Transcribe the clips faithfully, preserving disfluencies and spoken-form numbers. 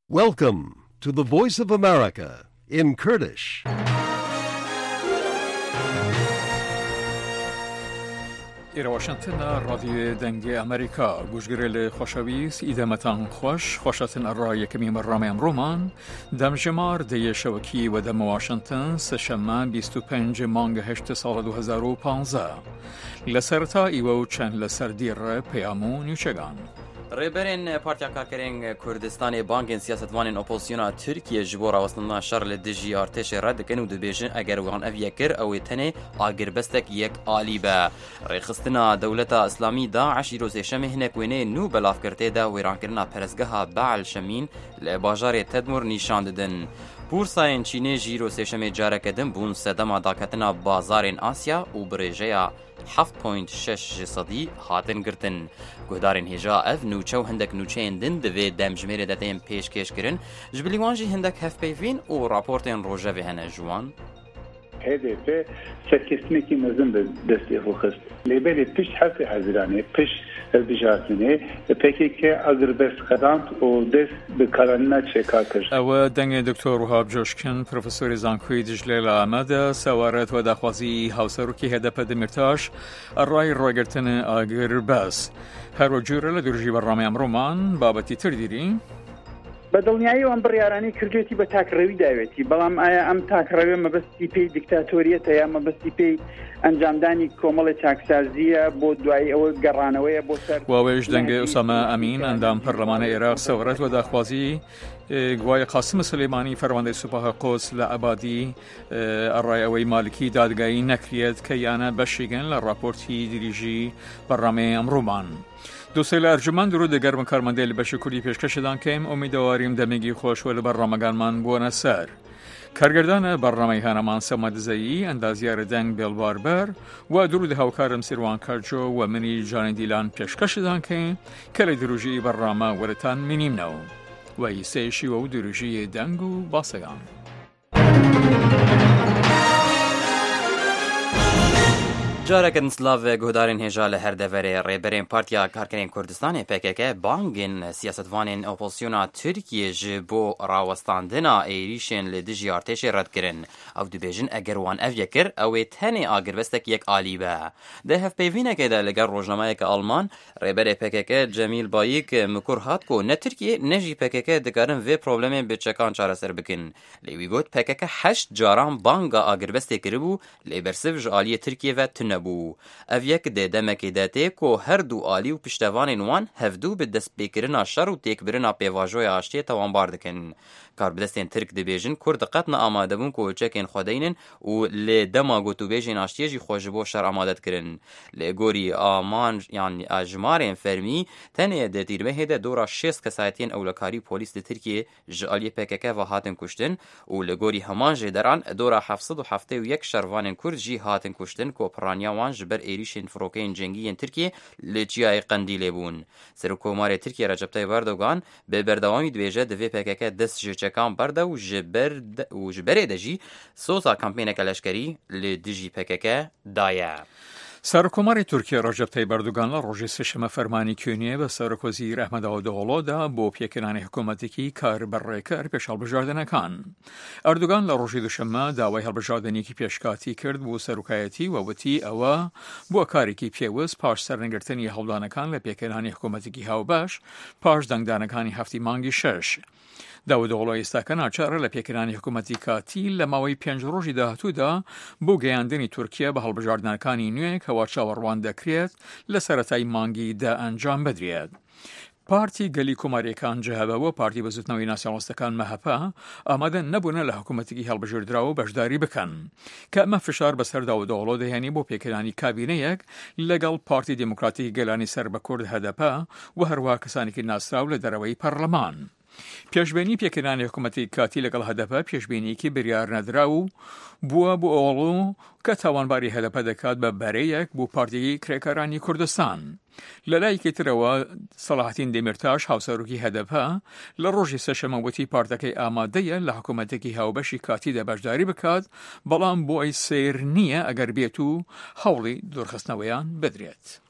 Welcome to the Voice of America in Kurdish. إلى واشنطن راديو دنگی امریکا گوشگیرل خوشاویس ایدمتان خوش خوشتن الرای کمی مرام امرومان دم جمار دی شوکی و دم واشنطن سشمان بیست و پنج مانگ هشت سال دو هزار و پانزده لسرتا ایوو چند لسر دیر پیامو نیوچگان ریبرین پارتیا کارکرین کردستان بانکین سیاستوانین اپوزیسیونا ترکیه جبور واسطنا شارل دژی ارتش رد کن و دبیجن اگر وان اویا کر او تنه اگر بستک یک عالی با رخصتنا دولت اسلامی داعش روز شمه هنک وینه نو بلاف کرته دا ویران کرنا پرزگاه بعل شمین لباجار تدمر نشان ددن بورساین چینی جیرو سشم جاره کدن بون سدما داکتنا بازارین آسیا و برژیا هفت پوینت شش صدی هاتن گرتن گهدارین هجا اف نوچو هندک نوچین دن دوی دمجمیر دتیم پیش کش کرن جبلیوانجی هندک هف پیوین و راپورتین روژه و هنه جوان هدف سرکستنکی مزن به دستی خوخست لیبلی پیش حرف حضرانه پیش بجاتنه پکی که اگر بس خدمت و دست به کاراننا چکا کرد او دنگ دکتر وهاب جوشکن پروفسور زانکوی دجلیل آمده سوارت و دخوازی هاوسرو که هدف دمرتاش الرای روگرتن اگر بس هر و جوره لدرجی برنامه امرومان بابتی تردیری بەدڵنیایی ئەم بڕیارانەی کردوێتی بە تاکڕەوی داوێتی بەڵام ئایا ئەم تاکڕەوی مەبەستی پێی دیکتاتۆریەتە یا مەبەستی پێی ئەنجامدانی کۆمەڵی چاکسازیە بۆ دوای ئەوە گەڕانەوەیە بۆ سەر واوێژ دەنگە ئوسامە ئەمین ئەندام پەرلەمانە عێراق سەورەت و داخوازی گوای قاسم سلێمانی فەرماندەی سوپاها قۆس لە ئەبادی ئەڕای ئەوەی مالکی دادگایی نەکرێت کە یانە بەشیگەن لە راپۆرتی دریژی بەڕامەی ئەمڕۆمان دوسێ لە ئەرجمان درود دەگەرمە کارمەندەی لە بەشی کوردی پێشکەشدان کەیم ئومیدەواریم دەمێگی خۆشوە لە بەڕامەکانمان بۆنە سەر کارگردانە بەڕامەی هەنەمان سەمەدزەیی ئەندازیارە دەنگ بێڵباربەر و درود هاوکارم سیروان کارجۆ و منی جانی دیلان پێشکەشدان کەین کە لە دروژی بەڕامە وەرەتان منیمنەوە و ئیسەیەشی و دروژی دەنگ و باسەکان جارکن سلاو گهدارین هجا لهر دوره ریبرین پارتیا کارکرین کردستان پکک بانگین سیاستوانین اپوزیسیونا ترکیه جبو راوستاندنا ایریشن لدجی ارتش رد کرن او دبیجن اگر وان اف یکر او تنی آگر بستک یک عالی با ده هف پیوینه که ده لگر روزنامه که آلمان ریبر پکک جمیل باییک مکور هات کو نه ترکیه نجی پکک دکارن و پروبلم به چکان چاره سر بکن لیوی گوت پکک هشت جاران بانگا آگر بسته کربو لیبرسیف عالی ترکیه و تن نبو اف یک ده دمکی داته کو هر دو عالی و پشتوان وان هفدو به دست بکرنا شر و تکبرنا پیواژوی آشتی توان باردکن کار بدستین ترک دبیجن کرد قطن آماده بون کو چکین خودینن و ل دما گوتو بیجن آشتی جی خوشبو شر آماده کرن ل گوری آمان یعنی اجمارین فرمی تنه ده تیرمه ده دورا شش کسایتین اولکاری پلیس ده ترکیه جالی پکک و هاتن کشتن و ل گوری همان جدران دورا هفتصد و هفتاد و یک شروان کرد جی هاتن کشتن کو پرانیا وان جبر ایریشن فروکین جنگی ترکیه لجیای قندیل بون سرکومار ترکیه رجب طیب اردوغان به بردوامی دویجه دوی پکک دست چکان برده و جبر و جبر دجی سوزا کمپین کلشکری لدجی پکک دایه سرکومار ترکیه رجب طیب اردوغان لا روز سشم فرمانی کنیه به سرکوزی احمد داوودلو دا بو پیکنان حکومتی کی کار بر کار پیش هەڵبژاردنە کان اردوغان لا روز دوشنبه داوای هەڵبژاردنێکی پێشکاتی کرد بۆ سەرۆکایەتی و وتی ئەوە بۆ کارێکی پێوەست پاش سەرنگرتنی هەوڵدانەکان لە پیکنانی حکومەتێکی هاوبەش پاش دەنگدانەکانی هەفتی مانگی شەش داوودۆڵۆ ئێستاکە ناچارە لە پێکردانی حکومەتی کاتی لە ماوەی پێنج ڕۆژی داهاتوودا بۆ گەیاندنی تورکیا بە هەڵبژاردنەکانی نوێ کەوا چاوەڕوان دەکرێت لە سەرەتای مانگی دا ئەنجام بدرێت. پارتی گەلی کۆماریەکان جەهەبەوە پارتی بەزوتنەوەی ناسیۆنالیستەکان مەهەپا ئامادە نەبوونە لە حکومەتێکی هەڵبژێردراوە بەشداری بکەن کە ئەمە فشار بەسەر داوودۆڵۆ دەهێنی بۆ پێکردانی کابینەیەک لەگەڵ پارتی دموکراتیک گەلانی سەر بە کورد هەدەپا و هەروەها کەسانێکی ناسراو لە دەرەوەی پەرلەمان. پێشبینی پێکردانی حکومەتی کاتی لەگەڵ هەدەپە پێشبینیکی بریار نەدرا و بووە بۆ ئۆڵۆ کە تاوانباری هەدەپە دەکات بە بەرەیەک بۆ پارتی کرێکارانی کوردستان. لە لایەکی ترەوە سەلاحەدین دێمیرتاش هاوسەرۆکی هەدەپە لە ڕۆژی سەشەمەوەتی پارتەکەی ئامادەیە لە حکومەتێکی هاوبەشی کاتیدا بەشداری بکات بەڵام بۆ ئەی سیر نییە ئەگەر بێت و هەوڵی دوورخستنەوەیان بدرێت.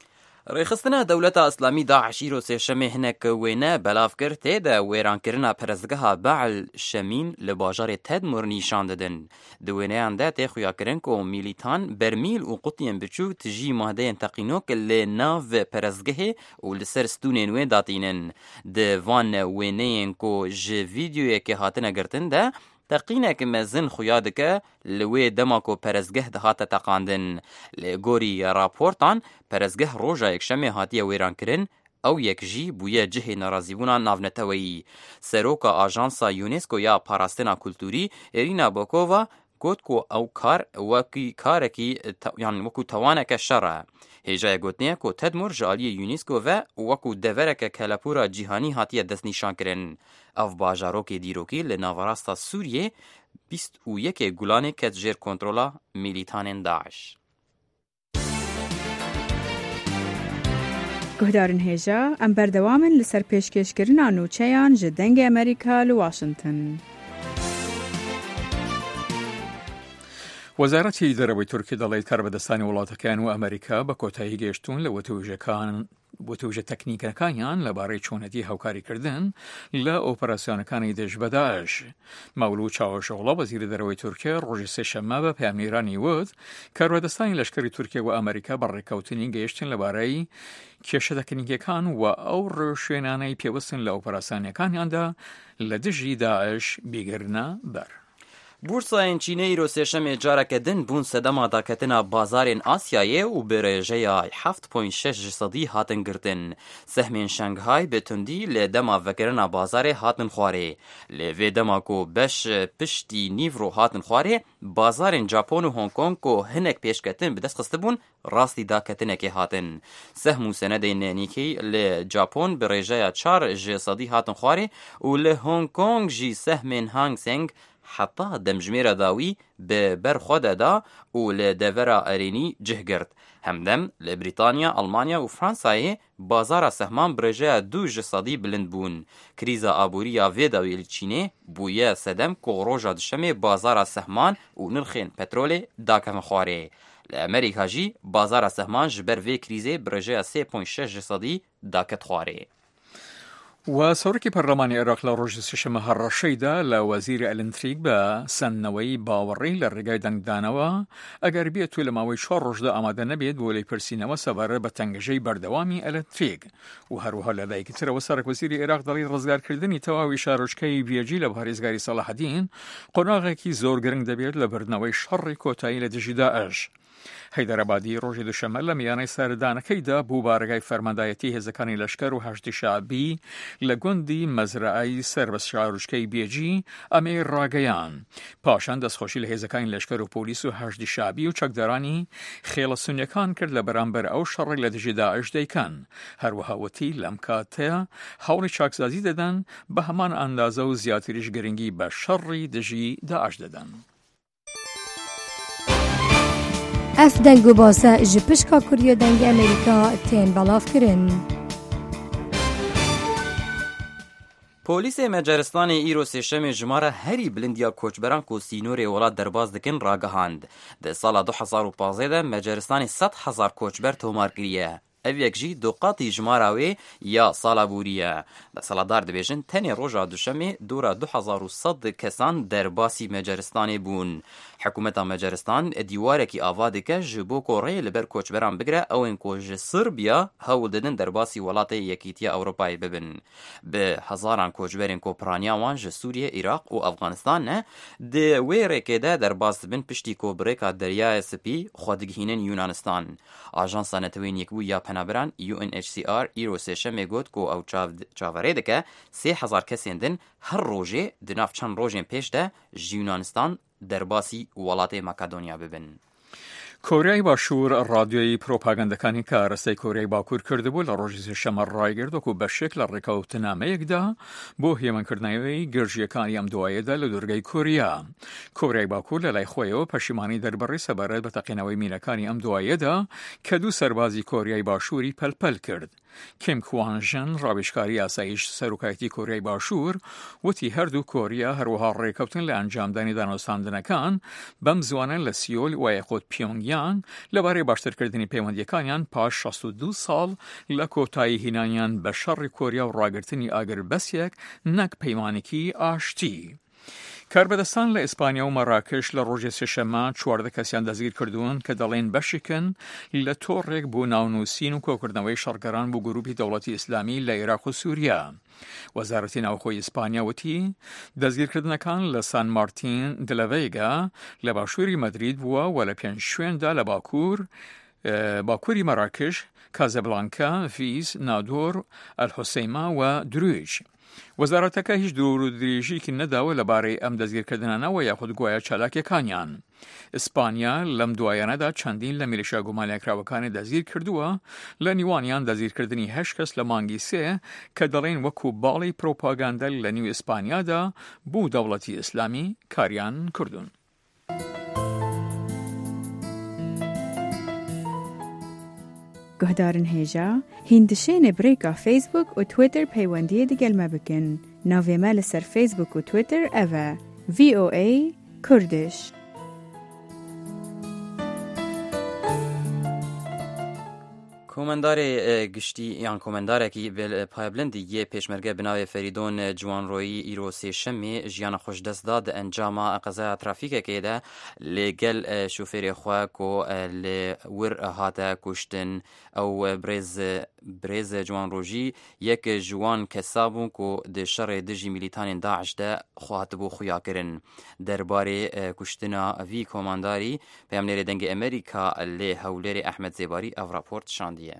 ڕێخستنە دەولەتە ئەسلامی داعش ئیرۆ سێشەمێ هەنێک وێنە بەلاف کرد تێدا وێرانکردنا پەرستگەها بەعل شەمین لە باژارێ تەدمر نیشان دەدن. di wêneyan de tê xuyakirin ku mîlîtan bermîl û qutiyên biçûk tijî madeyên teqînok lê nav perezgehê û li ser stûnên wê datînin. Di van wêneyên ku ji vîdyoyekê hatine girtin de teqînek mezin xuya dike li wê dema ku perezgeh dihate teqandin. Lê gorî raportan perezgeh roja yekşemê hatiye wêrankirin, ew yek jî bûye cihê nerazîbûna navneteweyî. Seroka Ajansa UNESCO ya Parastina Kulturî Irina Bokova got ku ew kar wekî karekî yan wekû tewaneke şer e. Hêjaya gotiye ku Tedmur ji aliyê UNESCO ve wekû devereke kelepûra cîhanî hatiye destnîşankirin. Ev bajarokê dîrokî li navarasta Sûriyê bîst û yekê gulanê ket jêr kontrola mîlîtanên Daeş. Guhdarên hêja em berdewamin li ser pêşkêşkirina nûçeyan ji dengê Amerîka li Washington. وەزارەتی دەرەوەی تورکی دەڵێت کاربەدەستانی وڵاتەکان و ئەمریکا بە کۆتایی گەیشتون لە وەتەوژەکان وەتەوژە تەکنیکەکانیان لەبارەی چۆنەتی هاوکاریکردن لە ئۆپەراسیۆنەکانی دژ بە داعش. مەولود چاوەشۆغڵە وەزیری دەرەوەی تورکیا ڕۆژی سێشەممە بە پەیامنێرانی وت کاربەدەستانی لەشکری تورکیا و ئەمریکا بەڕێکەوتنی گەیشتن لەبارەی کێشە تەکنیکەکان و ئەو ڕێوشوێنانەی پێوەستن لە ئۆپەراسیۆنەکانیاندا لە دژی داعش بیگرنە بەر. بورسایên Çînê îro sêşemê careke din bûn sedema daketina bazarên Asyayê û bi rêjeya heft point şeş ji sedî hatin girtin. Sehmên Şanghay bi tundî lê dema vekirina bazarê hatin xwarê. Lê vê dema ku beş piştî nîvro hatin xwarê, bazarên Japon û Hong Kong ku hinek pêşketin bi dest xistibûn, rastî daketinekê hatin. Sehm û senedên nênîkî lê Japon bi rêjeya çar ji sedî hatin xwarê û li Hong Kong jî sehmên Hang Seng حتا دمجمێرە داوی bi ber xwe de da û li devera erênî cih girt. Hemdem li Brîtanya, Almanya û Fransayê bazara sehman bi rêjeya du ji sedî bilind bûn. Krîza aboriya vê dawî li Çînê bûye sedem ku roja dişemê bazara sehman û nirxên petrolê dakeve xwarê. Li Amerîka jî bazara sehman ji ber vê krîzê bi rêjeya sê point şeş ji sedî daket xwarê. و سەرۆکی پەرلەمانی عێراق لە ڕۆژی سێشەممە هەڕەشەیدا لە وەزیری ئەلنتریک بە سندنەوەی باوەڕی لە ڕێگای دەنگدانەوە ئەگەر بێت تو لە ماوەی چوار ڕۆژدا ئامادە نەبێت بۆ لێی پرسینەوە سەبارەت بە تەنگەژەی بەردەوامی ئەلنتریک. و هەروەها لەلایەکی ترەوە سەرۆکوەزیری عێراق دەڵێت ڕزگارکردنی تەواوی شارۆچکەی بێجی لە پارێزگاری سەلاحەدین قۆناغێکی زۆر گرنگ دەبێت لە بردنەوەی شەڕی کۆتایی لە دژی داعش. هەیدەرەبادی ڕۆژی دووشەممە لە میانەی سەردانەکەیدا بوو بارگای فەرماندایەتی هێزەکانی لەشکەر و هەشتی شعبی لە گوندی مەزرعی سەر بە شارۆچکەی بێجی ئەمەی ڕاگەیان. پاشان دەستخۆشی لە هێزەکانی لەشکەر و پۆلیس و هەشتی شعبی و چەکدارانی خێڵە سونیەکان کرد لە بەرامبەر ئەو شەڕی لە دژی داعش دەیکەن. هەروەها وتی لەم کاتەیە هەوڵی چاکسازی دەدەن بە هەمان ئەندازە و زیاتریش گرنگی بە شەڕی دژی داعش دەدەن. اف دنگ و باسه ji pişka Kuriya dengê Amerîka tên belavkirin. Polîsê Macaristanê îro sêşemê ji mara herî bilindiya koçberan ku sînorê welat derbas dikin ragihand. Di sala du hezar û panzdeh de Macaristanê sed hezar koçber tomar kiriye. Ev yek jî doqatî ji mara wê ya sala bûriye. Desaladar dibêjin tenê roja duşemê dora du hezar û sed kesan derbasî Macaristanê bûn. Hikûmeta Macaristan dîwarekî ava dike ji bo ku rê li ber koçberan bigire ew ên ku ji Sirbiya hewl didin derbasî welatê Yekîtiya Ewropayê bibin. Bi hezaran koçberên ku piraniya wan ji Sûriye, Iraq û Efganistan ne di wê rêkê de derbas dibin piştî ku birêka Deryaya Spî xwe digihînin Yunanistan. Ajansa Netewên Yekbûyiya Penaberan U N H C R îro sêşemê got ku ew çaverê dike sê hezar kesên din her rojê di nav çend rojên pêş de ji Yunanistan derbasî welatê Makedonya bibin. کۆریای باشوور ڕادیۆی پرۆپاگەندەکانی کە ڕستەی کۆریای باکوور کردبوو لە ڕۆژی سێشەممە ڕایگرت وەکو بەشێک لە ڕێکەوتنامەیەکدا بۆ هێمنکردنەوەی گەرژیەکانی ئەم دوایەدا لە دوورگەی کۆریا. کۆریای باکوور لە لای خۆیەوە پەشیمانی دەربڕی سەبارەت بە تەقینەوەی مینەکانی ئەم دوایەدا کە دوو سەربازی کۆریای باشووری پەلپەل کرد. کیم کوانژن ڕاوێژکاری ئاسایش سەرۆکایەتی کۆریای باشوور وتی هەردوو کۆریا هەروەها ڕێکەوتن لە ئەنجامدانی دانوستاندنەکان بەم زوانە لە سیۆل و یاخود پیۆنگیانگ لەبارەی باشترکردنی پەیوەندیەکانیان پاش شەست و دوو ساڵ لە کۆتایی هینانیان بە شەڕی کۆریا و ڕاگررتنی ئاگربەسێک نەک پەیمانێکی ئاشتی. کاربەدەستان لە ئیسپانیا و مەراکش لە ڕۆژی سێشەممە چواردە کەسیان دەستگیر کردوون کە دەڵێن بەشێکن لە تۆڕێک بۆ ناونووسین و کۆکردنەوەی شەڕگەران بۆ گروپی دەوڵەتی ئیسلامی لە عێراق و سووریا. وەزارەتی ناوخۆی ئیسپانیا وتی دەستگیرکردنەکان لە سان مارتین دلەڤێگا لە باشووری مەدرید بووە و لە پێنج شوێندا لە باکوور باکووری مەراکش، کازەبلانکا، ڤیس، نادۆر، ئەلحوسەیما و درویج. وەزارەتەکە هیچ دوور و درێژێکی نەداوە لەبارەی ئەم دەستگیرکردنەوە یاخود گوایە چالاکیەکانیان. ئیسپانیا لەم دوایانەدا چەندین لە میلیشیا گومانیاکراوەکانی دەستگیر کردووە، لە نیوانیان دەستگیرکردنی هەشت کەس لە مانگی سێ کە دەڵێن وەکو باڵی پرۆپاگاندە لە نیو ئیسپانیادا بۆ دەوڵەتی ئیسلامی کاریان کردوون. گهدارن هێژا هیندشێنێ برێکا فیسبوک و تویتر پەیوەندیە دەگەلمە بکەن. ناوێمە لەسەر فیسبوک و تویتر ئەڤە ڤی ئۆ ئەی کوردش. کۆمەندارێ گشتی یان کۆمەندارێکی پایبلندی یە پێشمەرگە بناوێ فەریدۆن جوانڕۆیی ئیرۆ سێشەمێ ژیانە خۆشدەستدا دە ئەنجاما قەزایە ترافیکێکێدا لێگەل شوفێرێ خوا کۆ لێ ور هاتە کوشتن ئەو برێز برێز جوانڕۆژی یەک جوان کەسا بوون کۆ دە شەڕێ دژی میلیتانên داعشدا خۆهاتبوو خویاکردن. دەربارەی کوشتنا ڤی کۆمانداری پەیامنێرێ دەنگی ئەمریکا لێ هەولێرێ ئەحمەد زێباری ئەو راپۆرت شاندیە.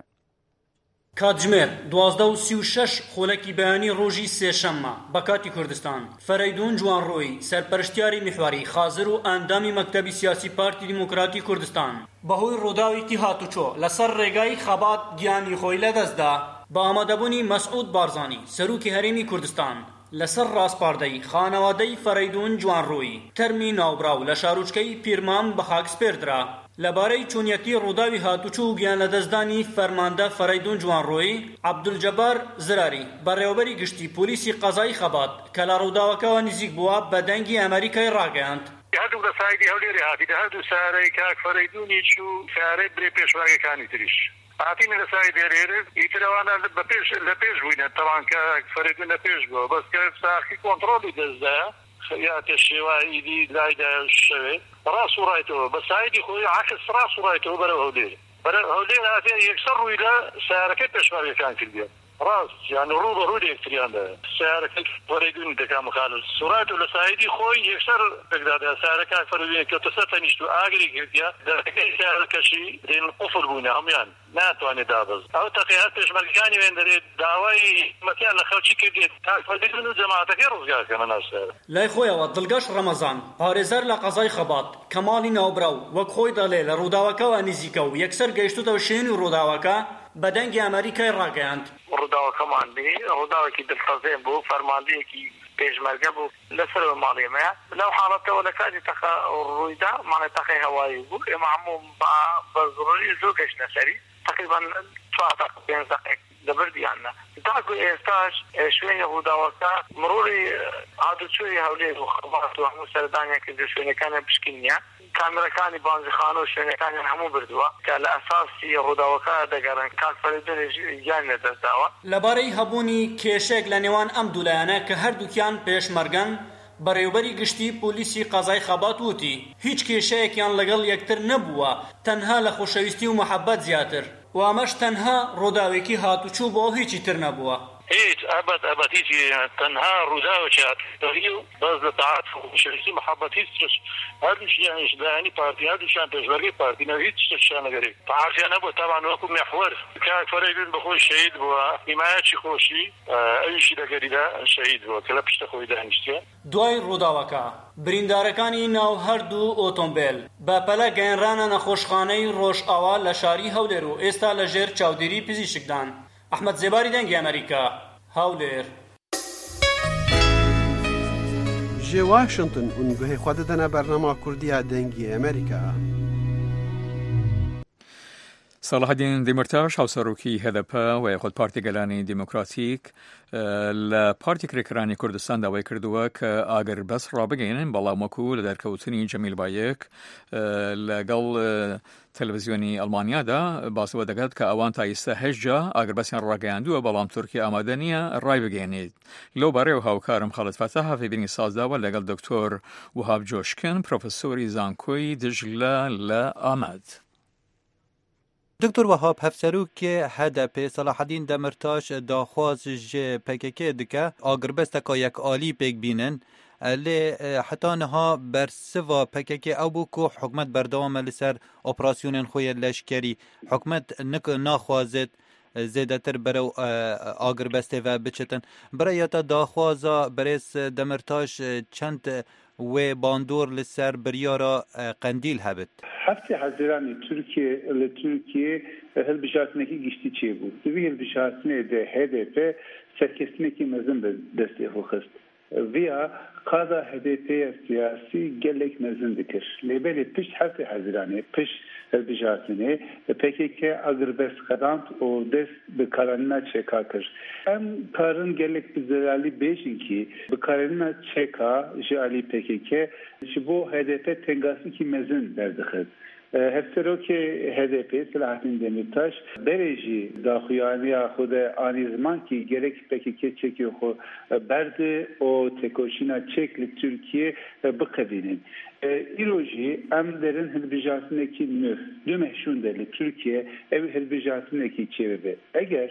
کاتژمێر دوازدە و سی و شەش خۆلەکی بەیانی ڕۆژی سێشەممە بە کاتی کوردستان فەرەیدۆن جوانڕۆیی سەرپەرشتیاری میحواری خازر و ئەندامی مەکتەبی سیاسی پارتی دیموکراتی کوردستان بەهۆی ڕووداوێکی هاتوچۆ لەسەر ڕێگای خەبات گیانی خۆی لەدەستدا بە ئامادەبوونی مەسعود بارزانی سەرۆکی هەرێمی کوردستان لەسەر ڕاستپاردەی خانەوادەی فەرەیدۆن جوانڕۆیی تەرمی ناوبراو لە شاروچکەی پیرمان بە خاکسپێردرا لەبارەی چۆنیەتی ڕووداوی هاتوچۆ و گیان لەدەستدانی فەرماندە فەرەیدۆن جوانڕۆیی عەبدولجەبار زراری بەڕێوەبەری گشتی پۆلیسی قەزای خەبات کە لە ڕووداوەکەوە نزیک بووە بە دەنگی ئەمریکای ڕاگەیاند. هەردوو لە سایدی هەولێری هاتی لە هەردوو سارەی کاک فەرەیدۆنیش و سارەی برێ پێشوەکانی تریش هاتیمە لە سای دێرێرە ئیترەوانە بە پێش لە پێش بووینە تەوان کاک فەرەیدۆن لە پێش بووە بەس کە ساخی کۆنتڕۆلی دەستدایە خەیاتە شێواییدی لایدا شەوێ ڕاست و ڕایتەوە بە سایدی خۆی عکس ڕاست و ڕایتەوە بەرەو هەولێر بەرەو هەولێر هاتیان یەکسەر ڕووی لە سیارەکەی پێشمەرگەکان کردیان ڕاست یان ڕوو بە ڕووی یەکتریاندا سیارەکەی فەرەیدۆنی دەکا مخالف سرعەت لە سایدی خۆی یەکسەر دەگدادا سیارەکان فەرەیدۆنی کە تەسە تەنیشت و ئاگری کردیا دەرەکەی سیارەکەشی دێن قوفڵ بوونە هەمویان ناتوانێت دابەز ئەو تەقیات پێشمەرگەکانی وێن دەرێت داوای مەتیان لە خەڵکی کردێت فەرەیدۆن و جەماعەتەکەی ڕزگارکەنە ناو سیارە. لای خۆیەوە دڵگەش ڕەمەزان پارێزەر لە قەزای خەبات کەماڵی ناوبراو وەک خۆی دەڵێ لە ڕووداوەکەوە نزیکە و یەکسەر گەیشتوتەوە شوێنی ڕووداوەکە بە دەنگی ئەمریکای ڕاگەیاند. ڕووداوەکەمان بێ ڕووداوێکی دڵخەزێن بوو فەرماندەیەکی پێشمەرگە بوو لەسەرەوە ماڵێمەیە لەو حاڵەتەوە لە کاتی تەقە ڕوویدا ماڵێ تەقەی هەوایی بوو ئێمە هەموو بە زۆری زۆر گەشتە سەری تقریبا چوار دقیقە پێنج دقیقە دەبردیانە تاکو ئێستاش شوێنی ڕووداوەکە مرۆری هاتوچۆی هەولێر و خەبات و هەموو سەردانیان کردو شوێنەکانیان پشکین نییە کامێرەکانی بانزیخانە و شوێنەکانیان هەموو بردووە کە لە ئەساسی ڕووداوەکە دەگەڕن کاک فەرەیدۆنیش گیان لەدەستداوە. لەبارەی هەبوونی کێشێک لە نێوان ئەم دوولایانە کە هەردووکیان پێشمەرگەن بەڕێوەبەری گشتی پۆلیسی قەزای خەبات وتی هیچ کێشەیەکیان لەگەڵ یەکتر نەبووە تەنها لە خۆشەویستی و مەحەبەت زیاتر و ئەمەش تەنها ڕووداوێکی هاتوچوو بۆ هیچی تر نەبووە. هیچ ئەبەت ئەبەت هیچی تەنها ڕووداوێکی هاتوچۆ و بەس لە تەعاطف و خۆشەویستی مەحەبەت هیچ هەردووشیانیش لایەنی پارتی هەردووشیان پێشمەرگەی پارتینەوە هیچ شتێکیان نەگەڕێت تەعاطفیان نەبووە تاوان وەکو مێحوەر کاک فەرەیدۆن بەخۆی شەهید بووە حیمایەتی خۆشی ئەویشی لەگەریدا شەهید بووە کە لە پشتە خۆی دانیشتێ. دوای ڕووداوەکە بریندارەکانی ناو هەردوو ئۆتۆمبیل بە پەلە گەیەنرانە نەخۆشخانەی ڕۆژئاوا لە شاری هەولێر و ئێستا لە ژێر چاودێری پزیشکدان. ئەحمەد زێباری دەنگی ئەمریکا هەولێر. ji Washington û guhê xwe didine bernama Kurdiya dengî Amerîka. صلاح الدین دیمرتاش هاوسەرۆکی هەدەپە و یاخود پارتی گەلانی دیموکراتیک لە پارتی کرێکرانی کوردستان داوای کردووە کە ئاگەر بەس ڕابگەێنن بەڵام وەکو لە دەرکەوتنی جەمیل بایەک لەگەڵ تەلەڤیزیۆنی ئەڵمانیادا باسەوە دەکات کە ئەوان تا ئێستا هەشت جا ئاگەر بەسیان ڕاگەیاندووە بەڵام تورکیا ئامادە نییە ڕای بگەێنێت. لەو بارەیەوە هاوکارم خەڵەت فەتاح هەفێبینی سازداوە لەگەڵ دکتۆر وهاب جۆشکن پرۆفسۆری زانکۆی دژلە لە ئاماد. دکتور وهاب هفسروک هدف صلاح الدین دمرتاش داخواز ج پکک دکه آگربست که یک عالی پیک بینن لی حتی نها بر سوا پکک او بو که حکمت بردوام لسر اپراسیون خوی لشکری حکمت نک ناخوازد زیاده تر برو آگربسته و بچتن برای تا داخوازا برس دمرتاش چند و باندور لسر بریارا قندیل هبت هفته حزیرانی ترکیه لترکیه هل بجاتنکی گشتی چی بود دوی هل بجاتنه ده هدف سرکستنکی مزن دستی خوخست ویا قادا هدف سیاسی گلک مزن دکر لیبلی پشت هفته حزیرانی پشت هل بجاتنه پکی اگربست قدانت و دست بکارننا چکا کر ام کارن گلک بزرالی بیشن کی بکارننا چکا جالی پکی که جبو هدف تنگاسی کی مزن دردخد هفته که هدف سلاحدین دمیرتاش برژی داخویانی خود آنی زمان که گرک پکی که چکی خود برد و تکوشینا چک لترکیه بقبینن ایروژی ام درن هلبجاتنکی نف دو محشون دلی ترکیه ev هلبجاتنکی چه به اگر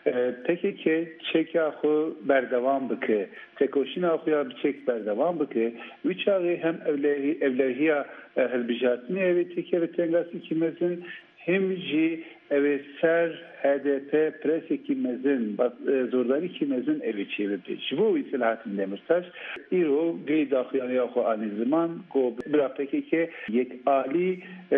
پکی که چک خود بردوام بکه تکوشینا خود چک بردوام بکه ویچاقی هم اولهی اولهی هلبجاتنی اوی تکی و تنگاسی که مزن هم جی اوی سر هدف پرسی که مزن زورداری که مزن اوی چی بده جبوی سلاحتین دمرتاش ایرو گی داخیانی آخو آنی زمان گو برا پکی که یک آلی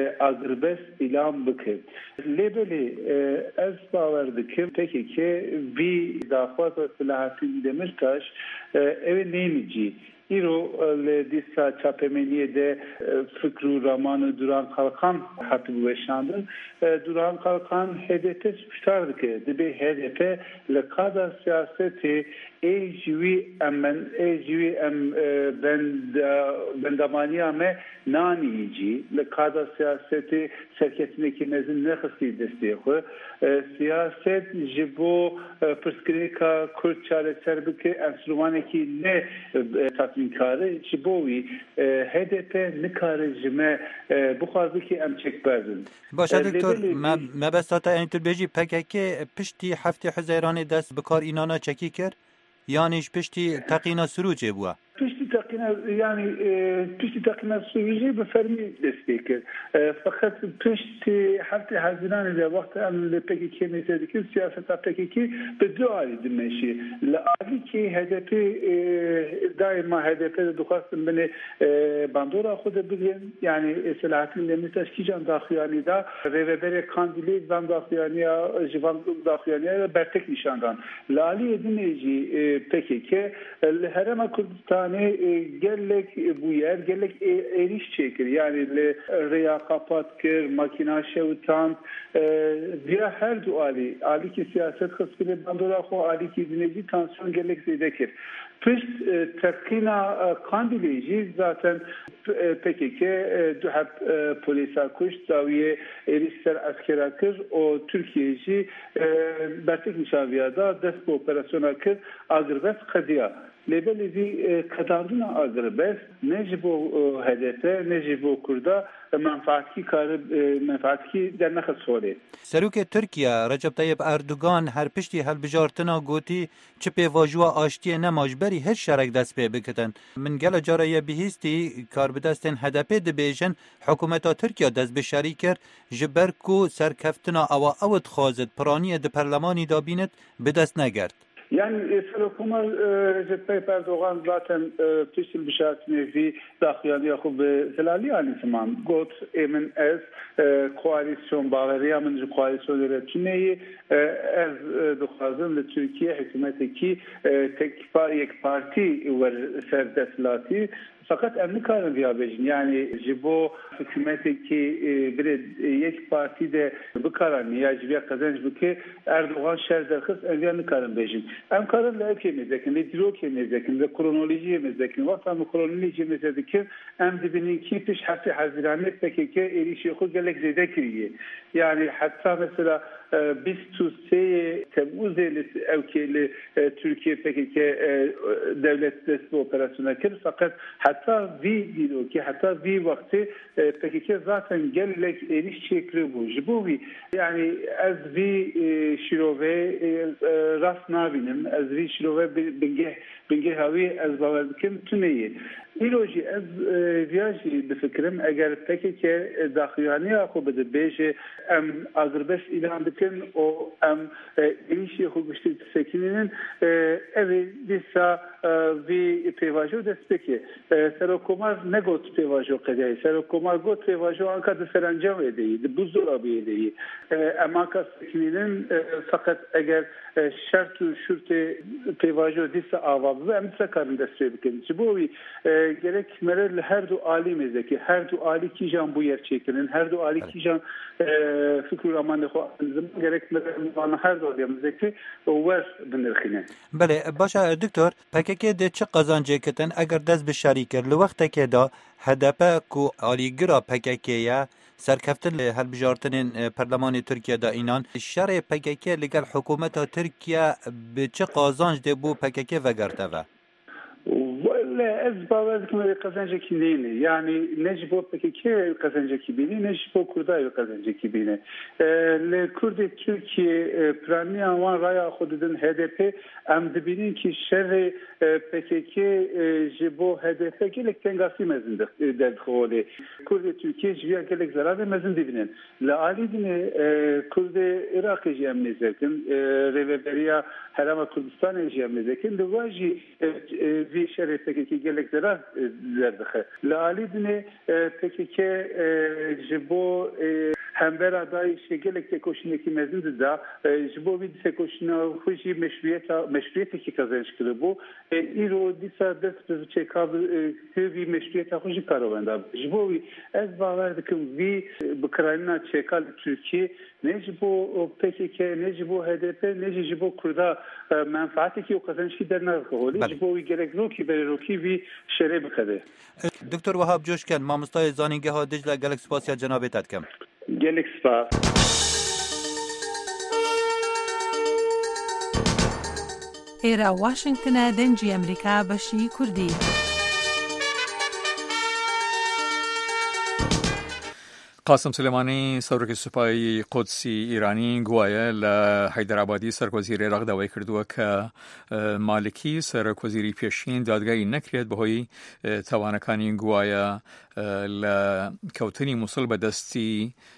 اگربست اعلام بکن لیبلی از باور دکم پکی که وی داخواز سلاحتین دمرتاش اوی نیمیجی ایرو لدیسا چاپمنیه ده فکر و رمان دوران kalkan hattı başlandı. Duran kalkan hedefe çıkardı ki de hedefe lekada siyaseti ejvi emen ejvi em bend bendamaniya me nanici lekada siyaseti serketindeki nezin ne kısı desteği siyaset jibo pırskrika Kürt çareser bike enstrümaneki ne tatminkarı jibovi H D P nikarıcıme bu fazlaki em çekberdin. Başa doktor ما بس تا این تو بیجی پککی پشتی هفته حزیران دست بکار اینانا چکی کرد یانیش پشتی تقینا سروجه بوا pişti takına yani e, pişti takına sürücü bir fermi destekler. E, fakat pişti hafta Haziran ile vakti an P K K meseleki siyasete P K K bedua edilmesi. La ali ki H D P e, daima H D P'de duhastın beni e, bandora xuda bilin yani Selahattin Demirtaş ki can daxiyani da revebere kandili van daxiyaniya jivan daxiyaniya bertek nişandan. La ali edilmeci e, P K K Herema Kürdistan gelek bu yer gelek eriş çekir yani le reya kapat kir makina şevtan diye her duali ali ki siyaset kısmı bandora ko ali ki dinleyici tansiyon gelek zedekir pist takina kandileci zaten P K K duhab polisa kuş zaviye erişler askera kir o Türkiye'ci bertek nişaviyada dest bu operasyona kir agrbet kadiya Lebeli bir kadardına agrbest necibo H D P necibo Kurda menfaatki karı menfaatki dernek soli. Serok Türkiye Recep Tayyip Erdoğan her pişti helbijartına goti çipe vajua aştiye nemajberi her şerek dest pê biktin. Min gela caraya bihîstî karbidestên H D P dibêjin hikûmeta Tirkiye dest bişerî kir ji ber ku serkeftina awa ew dixwazit piraniyê di perlemanî da bînit bi dest negert. Yani Selahattin Recep Tayyip Erdoğan zaten piştil bişatine vi daxiyani yakub zelali yani zaman got emin ez koalisyon bağırıya min koalisyonları tüneyi ez duxazın le Türkiye hükümeti ki tek yek parti ve serdeslati fakat em nikarin riyabejin yani ji bo hükümeteki bir yek partide bikaran ya jibiya kazanç bike Erdoğan şer derkız em nikarin bejin em karin la ekemezdekin ve dirok emezdekin ve kronoloji emezdekin vatanı kronoloji emezdekin em dibinin ki piş hafti hazirane P K K erişi xu gelek zede kiriye yani hatta mesela بیست و سه تemmuz evkili Türkiye P K K devlet desteği operasyona kir fakat hatta vi diyor ki hatta vi vakti P K K zaten gelek eriş şekli bu. Bu yani az vi şirove rast nabinim az vi şirove binge binge havi az bavardikim tüneyi. İloji az viyaji bifikrim eğer P K K daxilani akı bede beje em Azerbaycan ilan bikin o em erişi hukukçu sekininin evi disa vi pevajo desteki serokomar negot pevajo kadar serokomar got pevajo anka de serencam edeyi buzdolabı edeyi emaka sekininin fakat eğer şart şurte pevajo disa avabı em sakarın desteği bikin bu gerek merel her du alimizeki her du ali kijan bu yer çekinin her du ali kijan fikir amanı gerek merel her du alimizeki var binirxine. بله باشه دکتر پککی ده چه قزانجه کتن اگر دست به شریکر لوقت که دا هدف کو آلیگرا پککیه سرکفتن هل بجارتن پرلمان ترکیه دا اینان شر پککی لگر حکومت ترکیه به چه قازانج ده بو پککی وگرده و لا أسباب كما قزنجة كبيرة يعني نجبو بكي قزنجة كبيرة نجبو كرداي قزنجة كبيرة الكرد تركيا برانيا وان رايا خوددن هدف ام دبينين كي شر بكي جبو هدف كيلك تنغاسي مزن دخوله كرد تركيا جويا كيلك زرار مزن دبينين لا علي دين كرد عراق جام نزكن ريبريا هرم كردستان جام نزكن دواجي في شر ki gelek zarar zerdexe. Laalidine peki ki jibo hember aday şegelek te koşundaki mezundu da jibo bir te koşuna huji meşruiyet meşruiyet ki kazanç kırı bu. İro disa dest bir çekab bir meşruiyet huji karovanda. Jibo ez bağlardıkım vi Ukrayna çekal Türkiye ne jibo peki ki ne jibo H D P ne jibo Kurda menfaati ki o kazanç ki dernar holi jibo gerek no ki beroki vi şere bikade. دکتر وهاب جوشکن مامستای زانینگه ها دجله گلک سپاسیا جنابیت کم گلک سپاس ئێرە واشنگتنە دەنجی ئەمریکا بەشی کوردی. قاسم سلێمانی سەرۆکی سوپای قودسی ئیرانی گوایە لە حەیدەرابادی سەرکۆزیری عێراق داوای کردووە کە مالکی سەرکۆزیری پێشین دادگایی نەکرێت بەهۆی تاوانەکانی گوایە لە کەوتنی مووسڵ بەدەستی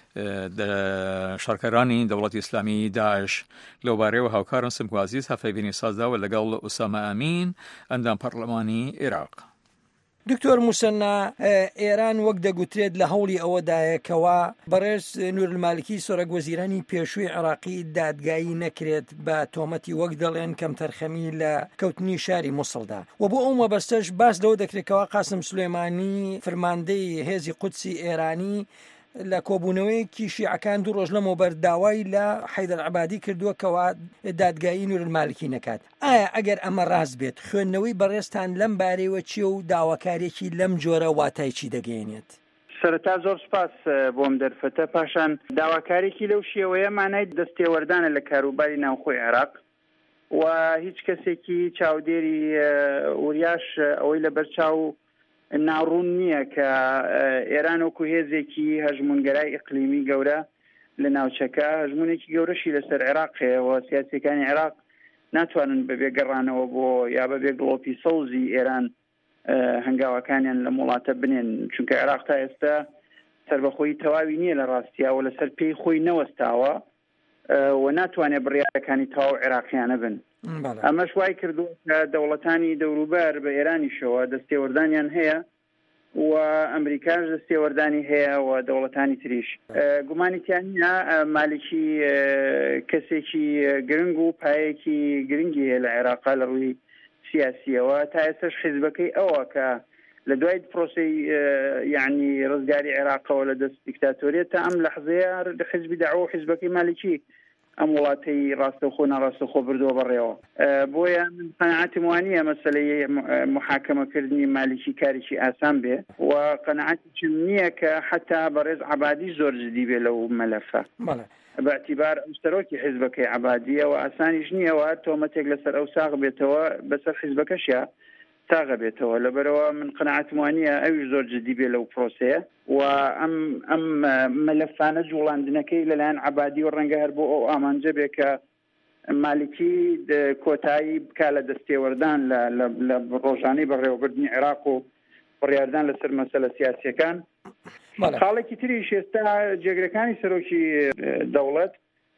شارکەرانی دەوڵەتی ئیسلامی داعش لەوبارەیەوە هاوکارن سمگوازیز هەفەیبینی سازداوە لەگەڵ ئوسامە ئەمین ئەندام پەرلەمانی عێراق. دکتۆر موسەنا ئێران وەک دەگوترێت لە هەوڵی ئەوەدایەکەوە بەڕێز نورالمالکی سۆرەگوەزیرانی پێشووی عێراقی دادگایی نەکرێت بە تۆمەتی وەک دەڵێن کەم تەرخەمی لە کەوتنی شاری مووسڵدا و بۆ ئەو مەبەستەش باس لەوە دەکرێتەوە قاسم سلێمانی فەرماندەی هێزی قودسی ئێرانی لە کۆبوونەوەیەکی شیعەکان دوو ڕۆژ لەمەوبەر داوای لە حەیدەرعەبادی کردووە کەوا دادگایی نورالمالکی نەکات. ئایا ئەگەر ئەمە ڕاست بێت خوێندنەوەی بەڕێستان لەم بارەیەوە چییە و داواکارێکی لەم جۆرە واتای چی دەگەێنێت؟ سەرەتا زۆر سپاس بۆم دەرفەتە پاشان داواکارێکی لەو شێوەیە مانای دەستێوەردانە لە کاروباری ناوخۆی عێراق و هیچ کەسێکی چاودێری وریاش ئەوەی لە بەرچاو ناڕوون نییە کە ئێران وەکو هێزێکی هەژمونگەرای ئیقلیمی گەورە لە ناوچەکە هەژمونێکی گەورەشی لەسەر عێراقەوە سیاسیەکانی عێراق ناتوانن بەبێ گەڕانەوە بۆ یا بەبێ گڵۆپی سەوزی ئێران هەنگاوەکانیان لە وڵاتە بنێن چونکە عێراق تا ئێستا سەربەخۆیی تەواوی نییە لە ڕاستیاوە لەسەر پێی خۆی نەوەستاوە و ناتوانێت بڕیارەکانی تەواو عێراقیانە بن. ئەمەش وای کردووە کە دەوڵەتانی دەوروبەر بە ئێرانیشەوە دەستێوەردانیان هەیە و ئەمریکاش دەستێوەردانی هەیە و دەوڵەتانی تریش گومانیتیانە مالکی کەسێکی گرنگ و پایەکی گرنگی هەیە لە عێراقا لە ڕووی سیاسیەوە تا ئێستش حیزبەکەی ئەوە کە لە دوای پرۆسی یعنی ڕزگاری عێراقەوە لە دەست دیکتاتۆریە تا ئەم لەحزەیە حزبی داعوا و حیزبەکەی مالیکی ئەم وڵاتەی ڕاستەوخۆ ناڕاستەخۆ بردووە بەڕێوە. بۆیە من قەناعەتم وانییە مەسەلەی محاکەمەکردنی مالیکی کارێکی ئاسان بێ و قەناعەتیم نییە کە حتا بەڕێز عەبادی زۆر جدی بێ لەو مەلەفە باعتیبار ئەوستەرۆکی حیزبەکەی عەبادیە و ئاسانیش نییەوە تۆمەتێک لەسەر ئەو ساغ بێتەوە بەسەر حیزبەکەشە ساغە بێتەوە. لەبەرەوە من قەناعەتم وانییە ئەویش زۆر جدی بێ لەو پرۆسەیە و ئەم ئەم مەلەفانە جوڵاندنەکەی لەلایەن عەبادی و ڕەنگە هەر بۆ ئەو ئامانجە بێ کە مالیکی کۆتایی بکا لە دەستێوەردان لە ڕۆژانەی بەڕێوەبردنی عێراق و بڕیاردان لەسەر مەسەلە سیاسیەکان. خاڵێکی تری شێستا جێگرەکانی سەرۆکی دەوڵەت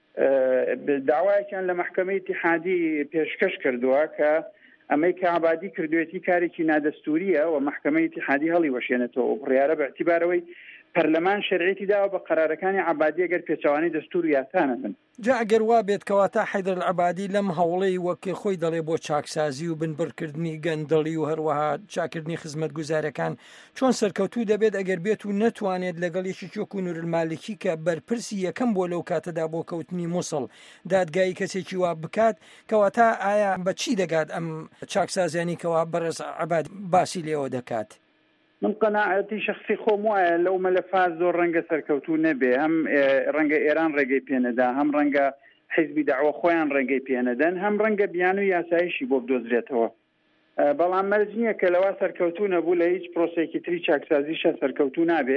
داوایەکیان لە مەحکەمەی ئیتیحادی پێشکەش کردووە کە ئەمەی کە عەبادی کردوێتی کارێکی نادەستوریە و مەحکەمەی ئیتیحادی هەڵی وەشێنێتەوە و بڕیارە بەعتیبارەوەی پەرلەمان شەرعیەتی داوە بە قەرارەکانی عەبادی ئەگەر پێچەوانەی دەستور و یاسانە بن. جا ئەگەر وا بێت کەواتە حەیدەر العەبادی لەم هەوڵەی وەکێ خۆی دەڵێ بۆ چاکسازی و بنبڕکردنی گەندەڵی و هەروەها چاکردنی خزمەتگوزارەکان چۆن سەرکەوتوو دەبێت ئەگەر بێت و نەتوانێت لەگەڵ یەکی وەکو نورالمالکی کە بەرپرسی یەکەم بۆ لەو کاتەدا بۆ کەوتنی مووسڵ دادگایی کەسێکی وا بکات کەواتە ئایا بە چی دەگات ئەم چاکسازیانی کەوا بەڕێز عەبادی باسی لێەوە دەکات؟ من قەناعەتی شخصی خۆم وایە لەو مەلەفا زۆر ڕەنگە سەرکەوتوو نەبێ، هەم ڕەنگە ئێران ڕێگەی پێنەدا، هەم ڕەنگە حیزبی داعوا خۆیان ڕێگەی پێنەدەن، هەم ڕەنگە بیان و یاسایشی بۆ بدۆزرێتەوە. بەڵام مەرج نییە کە لەوا سەرکەوتوو نەبوو لە هیچ پرۆسێکی تری چاکسازیشە سەرکەوتوو نابێ.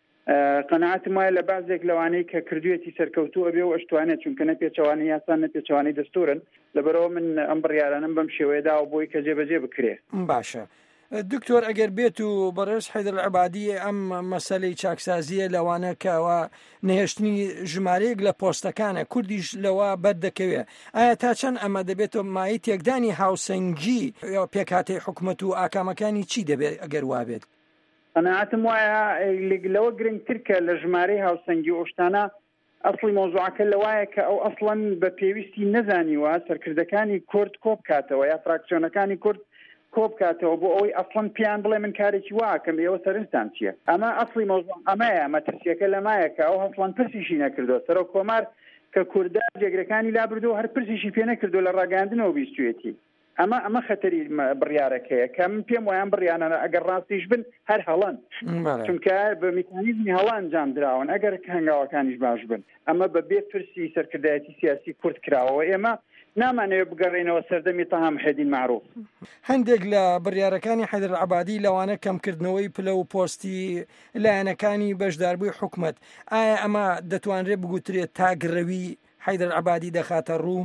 قەناعەتم وایە لە بازێک لەوانەی کە کردوێتی سەرکەوتوو ئەبێ و ئەشتوانێت چونکە نەپێچەوانی یاسان نەپێچەوانی دەستورن، لەبەرەوە من ئەم بڕیارانم بەم شێوەیەدا و بۆی کە جێبەجێ بکرێ. باشە. دکتۆر ئەگەر بێت و بەڕێز حەیدەر العەبادی ئەم مەسەلەی چاکسازیە لەوانە کەەوە نەهێشتنی ژمارەیەک لە پۆستەکانە کوردیش لەوە بەردەکەوێ، ئایا تا چەند ئەمە دەبێتەوە مای تێکدانی هاوسەنگی یا پێکهاتەی حکوومەت و ئاکامەکانی چی دەبێت ئەگەر وابێت؟ قەناعەتم وایە لەوە گرنگتر کە لە ژمارەی هاوسەنگی ئۆشتانە ئەسڵی مۆزوعەکە لەوایە کە ئەو ئەسڵەن بە پێویستی نەزانیوە سەرکردەکانی کورد کۆ بکاتەوە یا فراکسیۆنەکانی کورد کۆ بکاتەوە بۆ ئەوەی ئەسڵەن پیان بڵێ من کارێکی واکەم ئێوە سەرنجتان چییە. ئەمە ئەسڵی مۆزوع ئەمەیە، ئەمە ترسیەکە لەمایە کە ئەو هەسڵەن پرسیشی نەکردووە. سەرۆک کۆمار کە کووردا جێگرەکانی لابردووە هەر پرسیشی پێ نەکردو لە ڕاگەاندنەوە بیستوێتی. ئەمە ئەمە خەتەری بڕیارەکەیە کە من پێم وایان بڕیانە ئەگەر ڕاستیش بن هەر هەڵەن، چونکە بە میکانیزمی هەڵان جام دراون ئەگەر هەنگاوەکانیش باش بن. ئەمە بە بێ پرسی سەرکردایەتی سیاسی کورد کراوە. ئێمە نامانەوێت بگەڕێنەوە سەردەمی تەها محەدین معروف. هەندێک لە بڕیارەکانی حەیدەر العەبادی لەوانە کەمکردنەوەی پلە و پۆستی لایەنەکانی بەشداربووی حکوومەت، ئایا ئەمە دەتوانرێت بگوترێت تاگڕەوی حەیدەر العەبادی دەخاتە ڕوو؟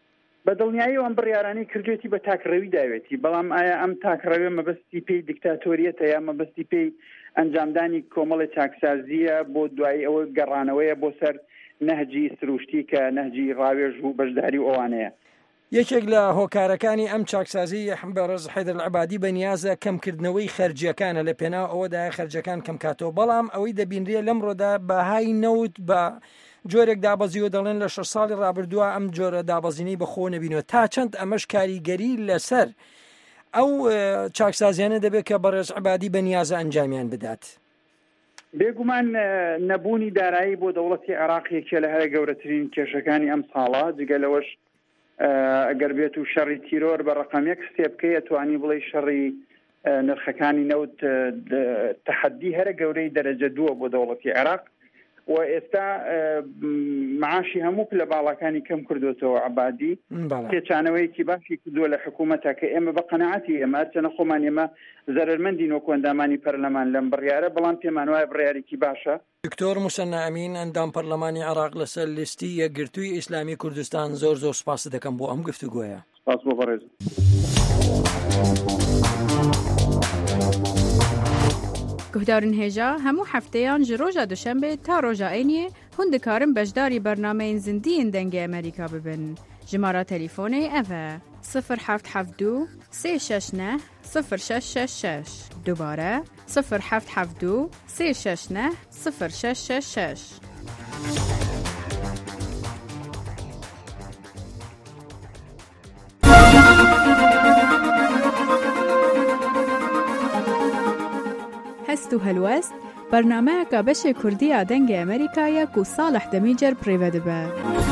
بە دڵنیایی ئەم بڕیارانی کردوێتی بە تاکڕەوی داوێتی، بەڵام ئایا ئەم تاکڕەوێ مەبەستی پێی دیکتاتۆریەتە یا مەبەستی پێی ئەنجامدانی کۆمەڵی چاکسازیە بۆ دوای ئەوە گەڕانەوەیە بۆ سەر نەهجی سروشتی کە نەهجی ڕاوێژ و بەشداری و ئەوانەیە. یەکێک لە هۆکارەکانی ئەم چاکسازی بەڕێز حەیدەر العەبادی بەنیازە کەمکردنەوەی خەرجیەکانە لە پێناو ئەوەدا خەرجەکان کەمکاتەوە، بەڵام ئەوەی دەبینرێ لەمڕۆدا بەهای نەوت بە جۆرێک دابەزیوە دەڵێن لە شەش ساڵی ڕابردووە ئەم جۆرە دابەزینەی بەخۆ نەبینەوە. تا چەند ئەمەش کاریگەری لەسەر ئەو چاکسازیانە دەبێت کە بەڕێز عەبادی بەنیازە ئەنجامیان بدات؟ بێگومان نەبوونی دارایی بۆ دەوڵەتی عێراقیەکە لە هەرە گەورەترین کێشەکانی ئەم ساڵە، جگە لەوەش ئەگەر بێت و شەڕی تیرۆر بە ڕقەمێک سێبکەی ئەتوانی بڵێ شەڕی نرخەکانی نەوت تەحەدی هەرە گەورەی دەرەجە دووە بۆ دەوڵەتی عێراق و ئێستا معاشی هەموو لە باڵەکانی کەم کردوێتەوە عەبادی پێچانەوەیکی باشی کردووە لە حکوومەتە کە ئێمە بە قەناعەتی ئێمە چەنە خۆمان ئێمە زەرمەندین وەکو ئەندامانی پەرلەمان لەم بڕیارە، بەڵام پێمان وایە بڕیارێکی باشە. دکتۆر موسەنا ئەمین ئەندام پەرلەمانی عێراق لەسەر لیستی یەکگرتووی ئیسلامی کوردستان زۆر زۆر سپاس دەکەم بۆ ئەم گفتوگۆیە. سپاس بۆ بەڕێز. گهدارن هێژا هەموو هەفتەیان ji ڕۆژە دوشەمبێ تا ڕۆژە عینیە hûn dikarin beşdarî bernameyên zindiyên dengê Amerîka bibin. Jimara telîfonê ev e sıfır heft heft du sê şeş neh sıfır şeş şeş şeş. Dubare sıfır heft heft du sê şeş neh sıfır şeş şeş şeş. هستو هلوست برنامه که بشه کردی آدنگ امریکایی کو صالح دمیجر پریوده به.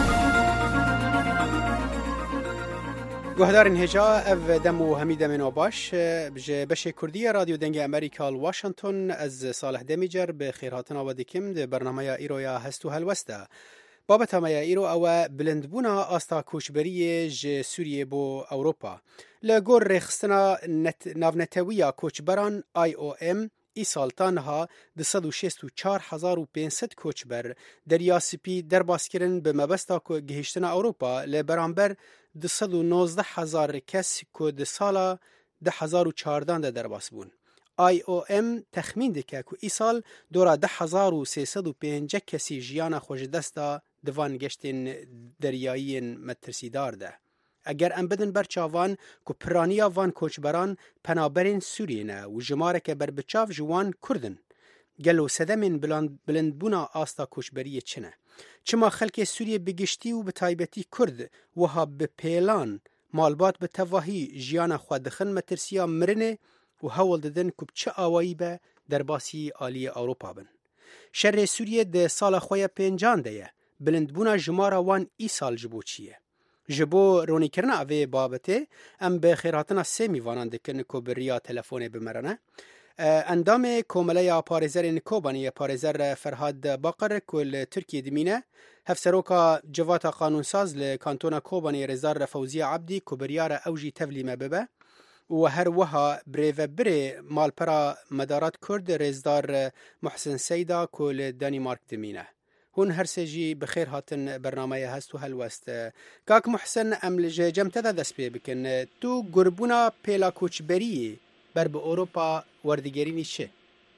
گوهدارین هجا او دمو حمید منو باش بجه بشه کردی رادیو دنگ امریکا واشنطن از صالح دمیجر به خیراتن آوادکم ده برنامه ایرو یا هستو هلوسته. بابت همه ایرو او بلندبونا آستا کوچبری ج سوریه بو اوروپا. لگور رخستنا ناونتویا کوچبران آی او ام ای سالتانها دویست و شصت و چهار هزار و پانصد کوچبر دریا سپی در باسکرن به مبستا که گهشتن اوروپا لبرانبر دویست و نوزده هزار کس که ده سالا ده هزار و چهارده ده در باس بون. آی او ام تخمین دکه که ای سال دورا ده هزار و سیصد و پنجاه کسی جیان خوش دستا دوان گشتن دریایی مترسیدار ده. اگر ام بدن برچاوان که پرانیا وان کوچبران پنابرین سوریه نه و جماره که بر بچاو جوان کردن. گلو سدمین بلندبونا آستا کوچبری چنه. چما خلک سوریه بگشتی و بتایبتی کرد وها بپیلان مالبات بتواهی جیان خواه دخن مترسیا مرنه و هول ددن که چه آوایی به در باسی آلی اوروپا بن. شر سوریه ده سال خواه پنجان ده بلندبونا جماره وان ای سال جبو چیه. جبو رونی کرنا اوه بابته ام به خیراتنا سه میوانان دکن که بریا تلفون بمرنه. اندام کومله پارزر نکوبانی پارزر فرهاد باقر کل ترکیه دمینه هفسروکا جواتا قانونساز لکانتونا کوبانی رزار فوزی عبدی کبریار اوجی تولیم ببه و هر وها بریو بری مالپرا مدارات کرد رزدار محسن سیدا کل دانیمارک دمینه. هون هر سجی بخیر هاتن برنامه هست و هلوست. کاک محسن املج جمت دا دست پی بکن تو گربونا پیلا کوچبری بر به اروپا وردگرینی چه؟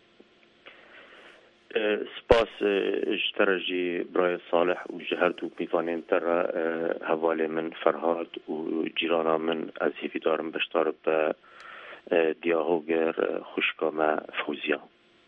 سپاس اجترجی برای صالح و جهر دو میوانین تر حواله من فرهاد و جیرانا من از هیوی دارم بشتار به دیاهوگر خوشکام فوزیا.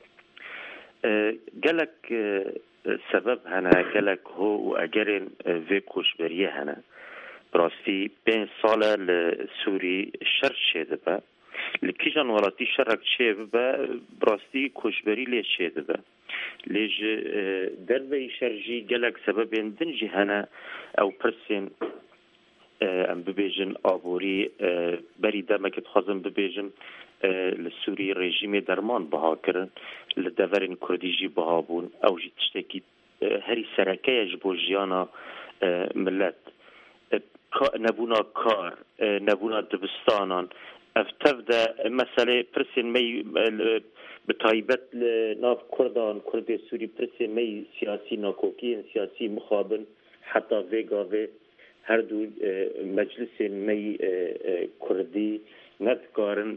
گلک سبب هنه گلک هو و اگرین وی کوشبریه هنه براستی پین ساله لسوری شرط شده با لکیجان ولاتی شرک چه با براستی کوشبری لی شده با لیج در وی شرجی گلک سبب دنجی هنه او پرسین ام ببیجن آبوری بری دمکت خازم ببیجن لسوری رژیم درمان بها کرن لدورین کردیجی بها بون او جی تشتکی هری سرکه جبو جیانا ملت نبونا کار نبونا دبستانان افتف ده مسئله پرسین می بتایبت ناف کردان کرد سوری پرسین می سیاسی ناکوکی سیاسی مخابن حتی ویگاوه هر دو مجلس می کردی ندکارن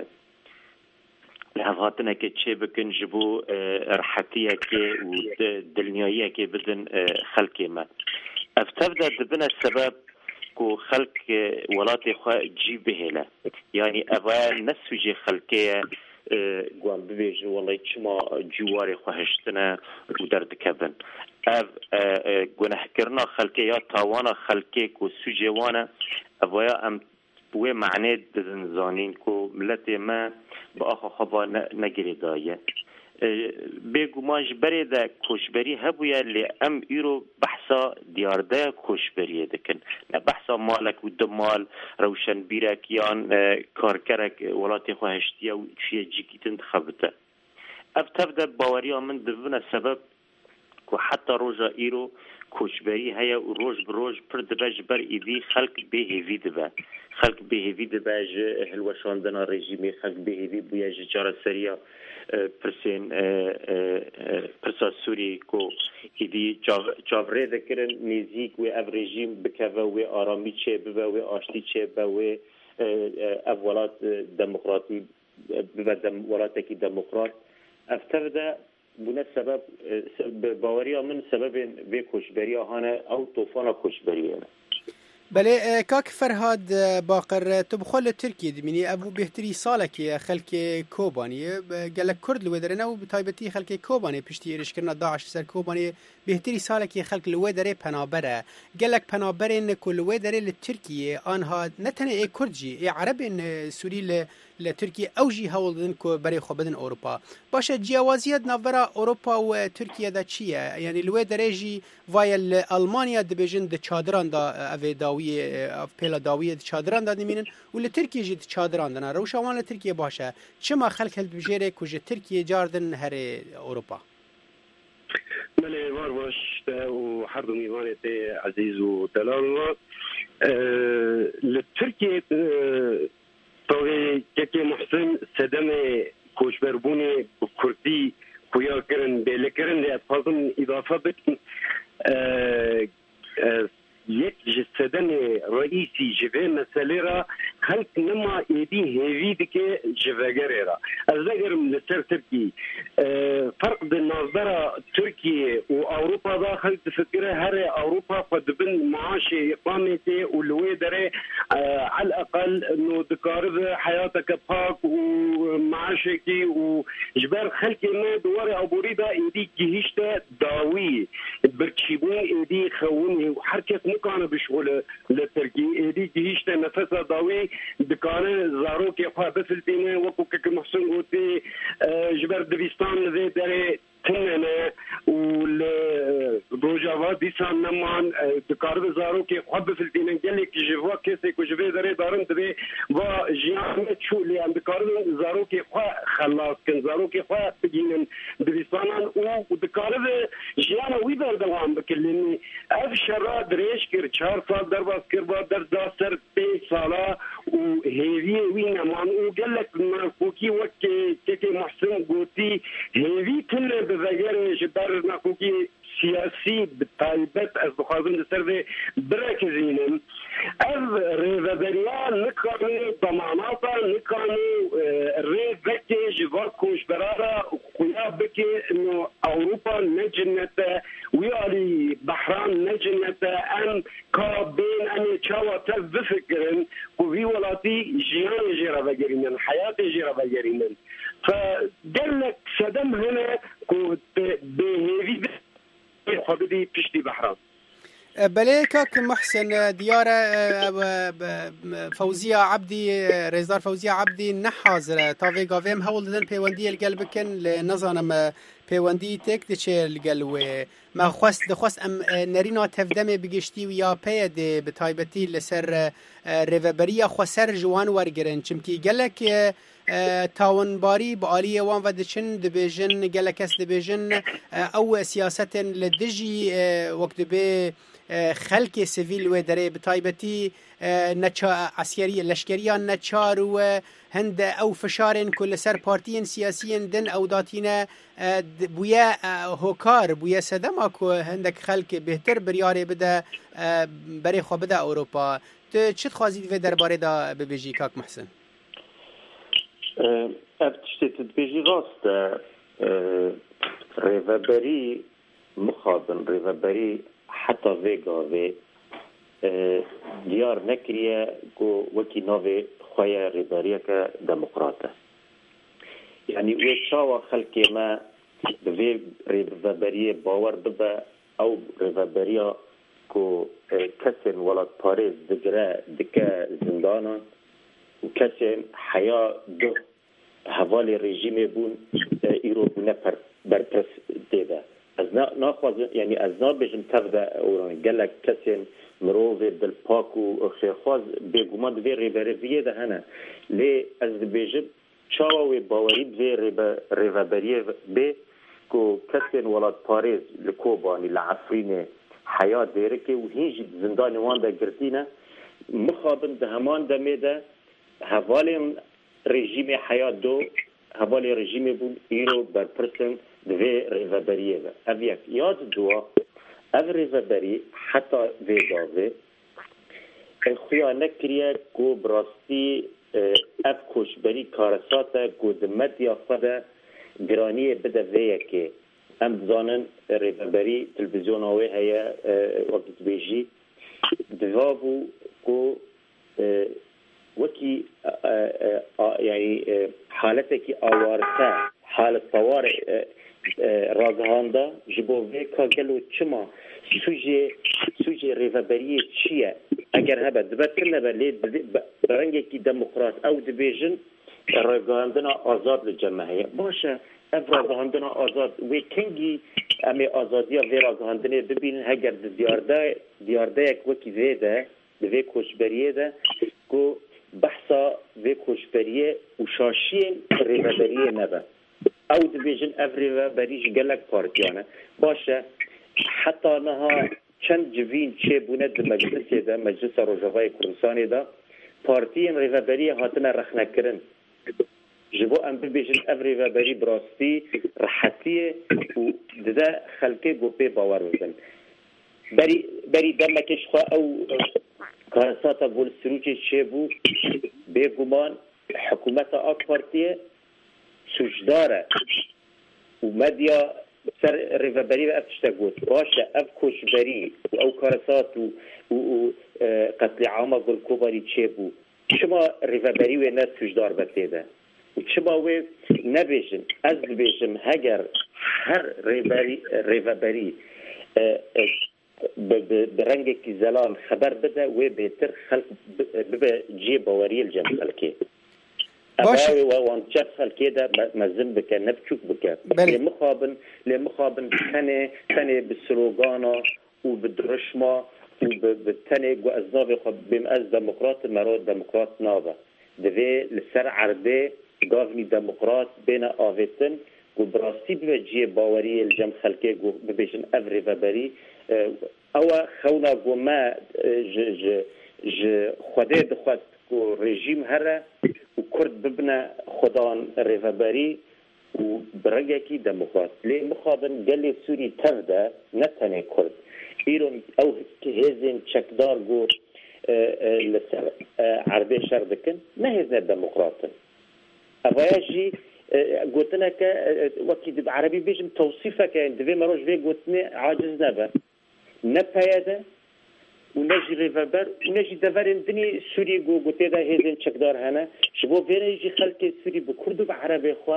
لحظاتنا که چه بکن جبو راحتیه که و دلنیاییه که بدن خلقی ما افتفده دبنا السبب کو خلق ولات خواه جی بهله یعنی اوه نسوجی خلقیه قوان ببیج والله چما جواری خواهشتنا و درد کبن او گناه کرنا خلقی یا تاوانا خلقی کو سوجی وانا اوه ام بوی معنی دزن زانین کو ملت ما با آخا خوابا نگری دایه بگو ماش بری ده کوشبری هبویا لی ام ایرو بحثا دیارده کوشبریه دکن نه بحثا مالک و دمال روشن بیرک یان کارکرک ولاتی خواهشتیه و چیه جیکیت انتخابته افتف ده باوریا من دبنا سبب که حتی روژا ایرو کوچبری هیا و روز بروز پر دبج بر ایوی خلق بهیوی دبه خلق بهیوی دبه جه هلوشاندنا رژیمی خلق بهیوی بویا جه جارا سریا پرسین پرسا سوری کو ایوی جاوره دکرن نیزیک و او رژیم بکوه و آرامی چه ببه و آشتی چه ببه و اولات دموکراتی ببه ولاتکی دموکرات افترده بنا سبب باوریا من سبب به کوچبری هانه او طوفان کوچبری بله کاک فرهاد باقر تو بخول ترکیه دمینی ابو بهتری ساله که خلک کوبانی گلک کرد لو درنه و بتایبتی خلک کوبانی پشتی ایرش کرنا داعش سر کوبانی بهتری ساله که خلک لو دره پنابره گلک پنابرین کل لو دره لترکیه آنها نتنه ای کردجی ای عرب سوری لترکیه او جی هولدن کو برای خو بدن اروپا باشه جیاوازیت نوبرا اروپا و ترکیه دا چیه یعنی لوی درجی وایل المانیا دبیجن د چادران دا او داوی پیلا داوی چادران دا نمینن و لترکیه جی چادران دنا روشوان لترکیه باشه چما خلق هل بجره کوجه ترکیه جاردن هر اروپا ملي وارواش وحرب ميوانة عزيز ودلال أه لتركيا أه طوي كي محسن سدمه كوشبربوني بكردي كويا كرن بلكرن لأفضل إضافة بك أه أه یک جسدن رئیسی جوه مسئله را خلق نما ایدی هیوی دکه جوهگره را از نگرم لسر ترکی فرق ده نظر ترکیه و اوروپا دا خلق تفکره هر اوروپا قد بن معاش اقامته و لوی داره على الاقل انه دکارب حیاتك پاک و معاشکی و جبر خلق ما دوار عبوری دا ایدی گهشت داوی برچیبون ایدی خونی و حرکت مكان بشغل لتركي دي جيشت نفسها ضوي دكان زاروكي خا بس البينه وكو كك محسن قوتي جبر دبيستان ذي داري تننا والروجاوا ديسان نمان دكار زاروكي خا بس البينه قال لك جوا كيسي كو جبي داري دارن دبي با جيان شو لي عند دكار زاروكي خا خلاص كن زاروكي خا بجين دبيستان ودكار جيان ويبر دوام بكلني افشرا دريش كر چهار سال در باز کر با در داستر پنج سالا و هیوی وی نمان و گلک نکوکی وقت که محسن گوتی هیوی تنه بزگر جبر نکوکی سیاسی بطالبت از بخوازم دستر برکزینم از ریوبریان نکانی ضماناتا نکانی ریوبکی جوار کوش برارا خویا بکی انو اوروپا نجنتا ویالی بحران نجنتا ان کا بین ان چاوا تف بفکرن و وی ولاتی جیان جیرا بگرینن حیات جیرا بگرینن فدلك سدم هنا كو بهيفي خبدي بشتي بحران بله كاك محسن ديار فوزية عبدي ريزدار فوزية عبدي نحاضر تافي قافيم هول دن بيواندي القلبكن لنظام بيواندي تك دشي القلو ما خواست دخواست ام نرينا تفدم بگشتي ويا بيد بتايبتي لسر ريفبريا خسر جوان ورگرن چمكي قالك تاونباری با آلیه وان و دچن دبیجن گلکس دبیجن او سیاست لدجی وقت به خلق سیویل و دره بتایبتی نچا عسکری لشکریان نچار و هند او فشارن کل سر پارتین سیاسیین دن او داتینا بویا هوکار بویا سدما کو هندک خلق بهتر بریاره بده بری خو بده اروپا تو چت خوازید و درباره دا ببیجی کاک محسن ابتشتي تدبيجي راست ريفابري مخابن ريفابري حتى فيغا في ديار نكريا كو وكي نوفي خويا ريفابريا كديمقراطة يعني ويتشاوى خلقي ما في ريفابريا باور ببا او ريفابريا كو كسن ولا باريس دقرا دكا زندانا وكسن حياة دو حوالي رژیم بون ایرو بونه پر برپرس دیده از ناخواز یعنی از نابجم تفده اوران گلک کسین مروه دل پاک و خواز بگومان دوی ریبریه ده هنه لی از بیجب چاوه باوری دوی ریبریه بی که کسین ولاد پاریز لکوبانی لعفرین حیات دیره که و هیچ زندانی وان ده گرتینه مخابن ده همان دمه ده حوالی رژیم حیات دو حوالی رژیم بود ایرو بر پرسن دوی ریوبریه و او یک یاد دوا او ریوبری حتی وی داوه خویا نکریه گو براستی اف کوشبری کارساته گو دمت یا خدا گرانیه بده ویه که ام بزانن ریوبری تلویزیون آوه هیا وقت بیجی دوا بو گو وكي يعني حالتك آوارتا حالة طوارئ رازهاندا جبو فيكا قالوا تشما سوجي سوجي ريفابريه تشيا اگر هبا دبت كنا بلي برنجكي ديمقراط او دبيجن رگاندنا آزاد لجمعه باشه اف رگاندنا آزاد و کنگی امی آزادی و رگاندنه ببینن هگر دیارده دیارده یک وکی ویده به کوشبریه ده کو بحثا و کوشبریه و شاشین ریوبریه نبه او دبیجن اف ریوبریش گلک پارتیانه باشه حتی نها چند جوین چه بونه در مجلس ده مجلس روجاوای کردستان ده پارتی ریوبری هاتنه رخنه کرن جبو ام ببیجن اف ریوبری براستی راحتیه و ده خلقه گوپه باور بزن بری بری دمکش خواه او کارساتا بول سروچه چه بو بگمان حکومت آک پارتیه سوشداره و مدیا سر ریوبری و افتشتا گوت باشه اف کوشبری و او کارسات و, و, و قتل عامه گل کوباری چه بو شما ریوبری و نه سوشدار بتیده و شما و نبیشن از بیشم هگر هر ریوبری برنگ کی زلان خبر بده و بهتر خلق به جی باوری الجمع خلقی باشه و وانچت خلقی ده مزن بکن نبچوک بکن لمخابن لمخابن تنه تنه بسلوگانا و بدرشما و بتنه و از ناوی خب بیم از دموکرات مراد دموکرات ناوه دوی لسر عربه گاونی دموکرات بین آویتن و براستی به جی باوری الجمع خلقی ببیشن افری و بری او خونا گوما ج ج ج خوده دخواد کو رژیم هره و کرد ببنه خدان ریوبری و برگکی دموکرات لی مخابن گلی سوری تفده نتنه کرد ایرون او هزین چکدار گو لسر عربی شر دکن نه هزین دموکراتن اوایجی قلتنا ك وكيد عربي بيجم توصيفه كان دفي مروج في قلتنا عاجز نبا نبايده ونجي ريفربر ونجي دفرين دني سوري جو قلت ده هيزن شكدار هنا شبو فين يجي خلك سوري بكرد وبعربي خوا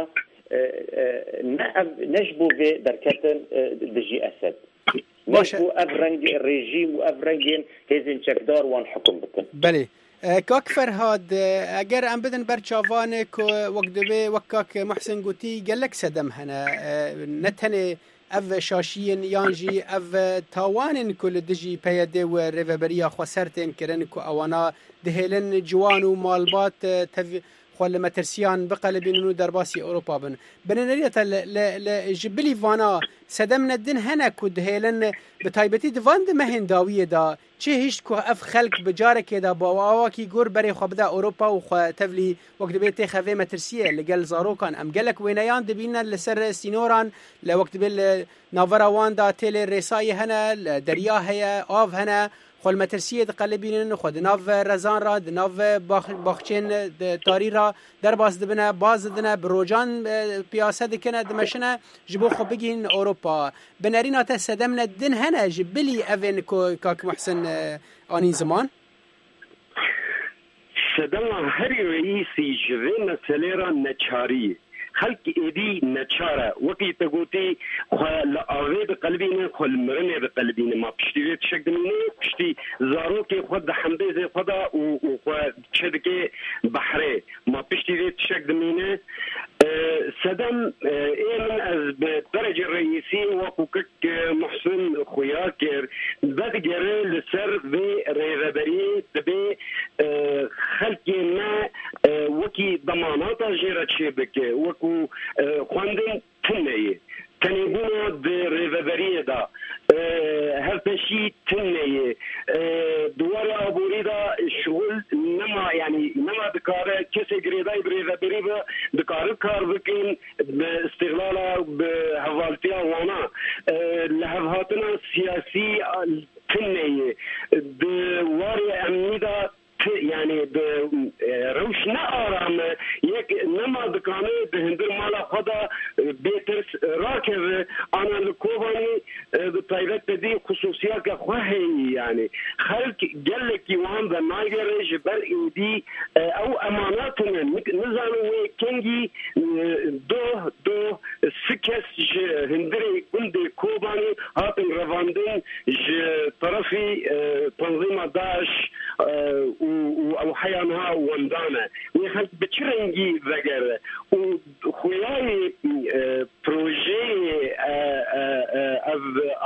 نجبو في دركتن دجي اسد نجبو افرنج الرجيم وافرنجين هيزن شكدار وان حكم بكن بله کاک فرهاد اگر ام بدن برچاوان کو وقت به وکاک محسن گوتی گلک سدم هنا نتنه اف شاشین یانجی اف تاوانن کل دجی پیاده و ریوبریا خو سرتن کرن کو اوانا دهلن جوان و مالبات تف خل مترسیان بقلبینو درباسی اوروبا بن بنریت ل جبلی وانا سدم ندن هنا کو دهلن بتایبتی دوند مهنداوی دا چه هیچ کو اف خلق بجاره که دا با واکی گور بری خو بدا اوروبا و خو تفلی وقت بیت خوي مترسیه لګل زاروکان ام گلک وینایان دبینن لسر سینوران لوقت بل ناوراوان دا تل رسای هنا دریا هيا آف هنا خل مترسیه د قلبینن خود ناو رزان را د ناو باخچن د تاری را در باز دبنه باز دنه بروجان پیاسه دکنه دمشنه جبو خو بگین اوروبا بنرین تا سدم ندن هنا جبلی اون کاک محسن آنی زمان سدم هری رئیسی جوین مسئله نچاری خلق ایدی نچاره وقتی تقولي خل آوی بقلبینه خل مرنه بقلبینه ما پشتی تشکدنی پشتی زاروکی خود حمده زی خدا و و چدکی بحره ما پشتی تشکدنی سدم این از بدرجه رئیسی وقوك محسن خویاکر بدگره لسر و ریوبری دبی خلقی ما وکی ضمانات جیره چه بکه وکو خواندن تنهی تنهیبونا ده ریوبریه دا هر پشی تنهی دوار عبوری دا شغل نما یعنی نما دکاره کسی گریدای ریوبری با دکاره کار بکن به استغلالا به حوالتیا وانا لحظاتنا سیاسی تنهی دوار امنی دا يعني بروش نارم يك نما دكانه بهندر مالا خدا بيترس راكب انا الكوباني بطيبت دي خصوصيات خوهي يعني خلق قالك يوان ذا نايجر جبل اودي او اماناتنا نزانو كينجي دو دو سكس هندري كندي كوباني هاتن رفاندين طرفي تنظيم داعش و او حيانها وندانه ويخلق بتشرنجي ذاك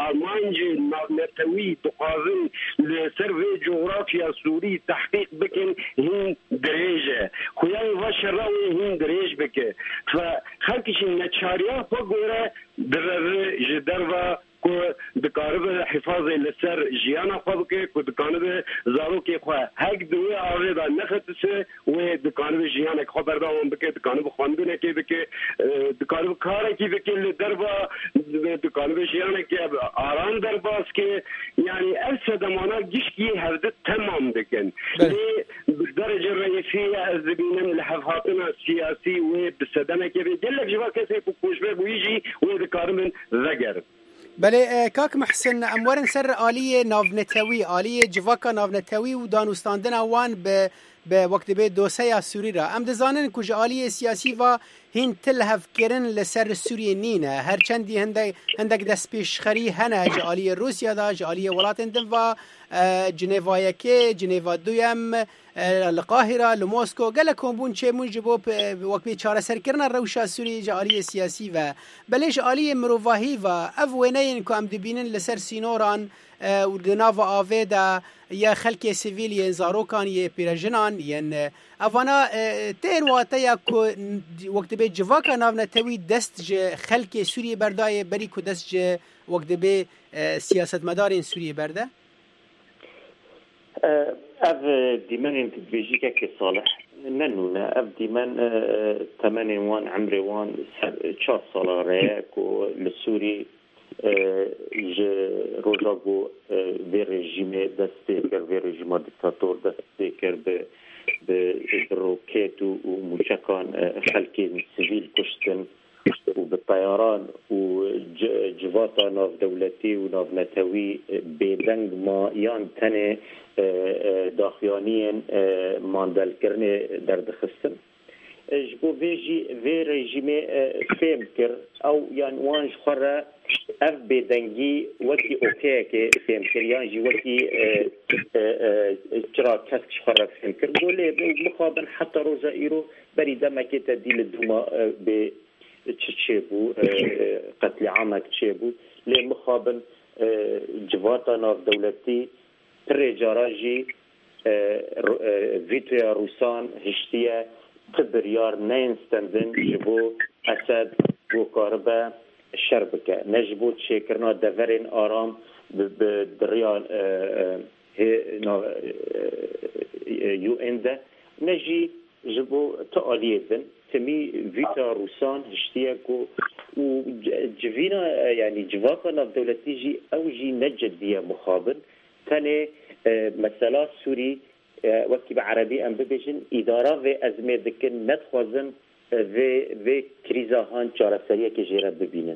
آلمان جي نتوي تقاضن لسر جغرافيا سوري تحقيق بكن هين دريجة خويا واشر راوي هين دريج بك فخلكش نتشاريا فقورة در جدروا کو دکارب حفاظی لسر جیانا خواب که کو دکانب زارو که خواه هک دوی آوه دا نخط سه و دکانب جیانا خواه برداوان بکه دکانب خواندونه که بکه دکانب کاره که بکه لدربا دکانب جیانا که آران درباس که یعنی ارسه دمانا گشکی هفته تمام دکن لی درجه رئیسی از بینم لحفاظنا سیاسی و بسدنه که بجلک جوا کسی کو کوشبه بویجی و دکانب وگر بله کاک محسن امورن سر آلیه ناونتوی آلیه جواکا ناونتوی و دانوستاندن وان به به وقت به دوسیا سوری را ام دزانن کج آلیه سیاسی و هین تل هفکرن لسر سوریه نینه هر چندی هندک هندک دست پیش خری هنه جالیه روسیا دا جالیه ولات اندن و جنیوا یکی جنیوا دویم القاهره لموسکو گله کومبون چه موجبو وقت به چاره سر کردن روشا سوری جالیه سیاسی و بلش آلیه مروواهی و اونین کو ام دبینن لسر سینوران و دناو آویدا یا خلک سیویل زاروکان یا پیرجنان یا افانا تیر واتیا کو وقت به جواکا ناو نتوی دست ج خلک سوریه بردای بری کو دست ج وقت به سیاست مدارین سوریه برده اف دیمن انتبیجی که صالح ننونه اف دیمن تمنی وان عمری وان چهار ساله ره کو لسوری ج روزاگو به رژیم دسته کر به رژیم دیکتاتور دسته کر به به روکت و موشکان خلکی سیویل کشتن و به طیران و جواتا ناف دولتی و ناف نتوی بیدنگ ما یان تنه داخیانین ماندل کرنه در دخستن جبو ویجی وی رژیم فهم کر او یان وانج خوره اف بیدنگی وکی اوکی که فهم کر یان جی وکی چرا کسکش خوره فهم کر دوله مخابن حتی روزا ایرو بری دمکی تدیل دوما به چه بو قتل عامك چه بو لی مخابن جواتا ناف دولتی پر جاراجی ویتویا روسان هشتیه قبریار نینستندن جبو اسد بو کاربه شربکه نجبو چه کرنا دورین آرام بدریان یو انده نجی جبو تعالیه دن تمی ویتا روسان هشتیه کو و جوینا يعني جواقا ناف دولتی جی او جی نجدیه مخابن تاني مثلا سوری وكي بعربي ام ببيجن اداره و ازمه دكن نتخوازن و و كريزا هان چارەسەریە که جيره ببینن.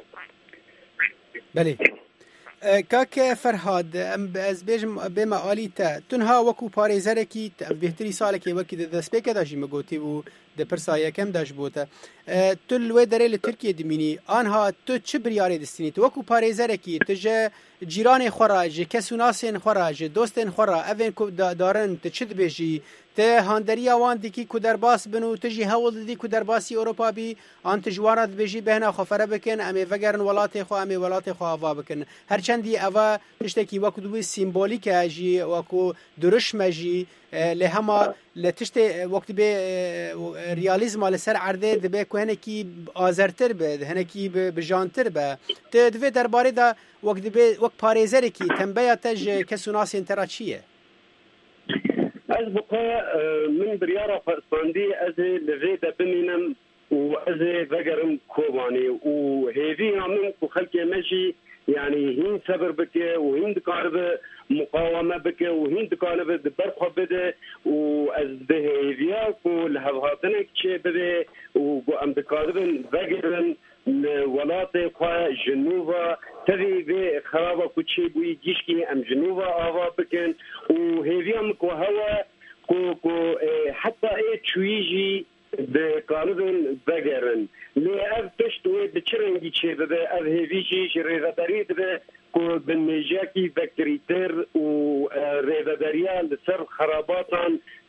بله کاک فرهاد از بیجم به معالیت تنها وکو پارێزەرێکی بهتری سالێکی وەکی دەستپێکە داژی مەگوتی و دپرسا یەکەم داش بووتە تو لێ دەرێ لە تورکیە دمینی آنها تو چ بریارێ دەستنیت وەکو پارێزەرێکی تو ژە جیرانê xwe ra ji kesûnasên xwe ra ji dostên xwe ra evên ku darin tu çi dibêjî te handeriya wan dikî ku derbas bin û tu jî hewl didî ku derbasî Ewropa bî an tu ji wan re dibêjî bihna xwe bikin em ê vegerin welatê xwe em ê welatê xwe ava bikin herçendî eva tiştekî wekû dibû sîmbolîk e jî wekû duruşme jî li hema li tiştê wekî bê realîzma li ser erdê dibe ku hinekî azertir be hinekî bijantir be tu divê derbarê de وقت به وقت پارێزەرێکی تەمبەیە te ji kesûnasên te ra çi ye? Ez bixwe min biryara xwespandî ez ê li vê de bimînim û ez ê vegerim Kobanî û hêviya min ku xelkê me jî yani hîn sebir bike û hîn dikaribe muqaweme bike û hîn dikaribe di ber xwe bide û ez di hêviya ku li hevhatinek çê bibe û ku em dikaribin vegerin welatê xwe ji nûva tevî vê xeraba ku çê bûyî gîşkî em ji nûva ava bikin û hêviya min ku hewe ku ku heta ê çûyî jî dikaribin vegerin lê ev tişt wê bi çi rengî çê bibe ev hêvî jî ji rêveberî dibe ku binêjekî vekirîtir û rêveberiya li ser xerabatan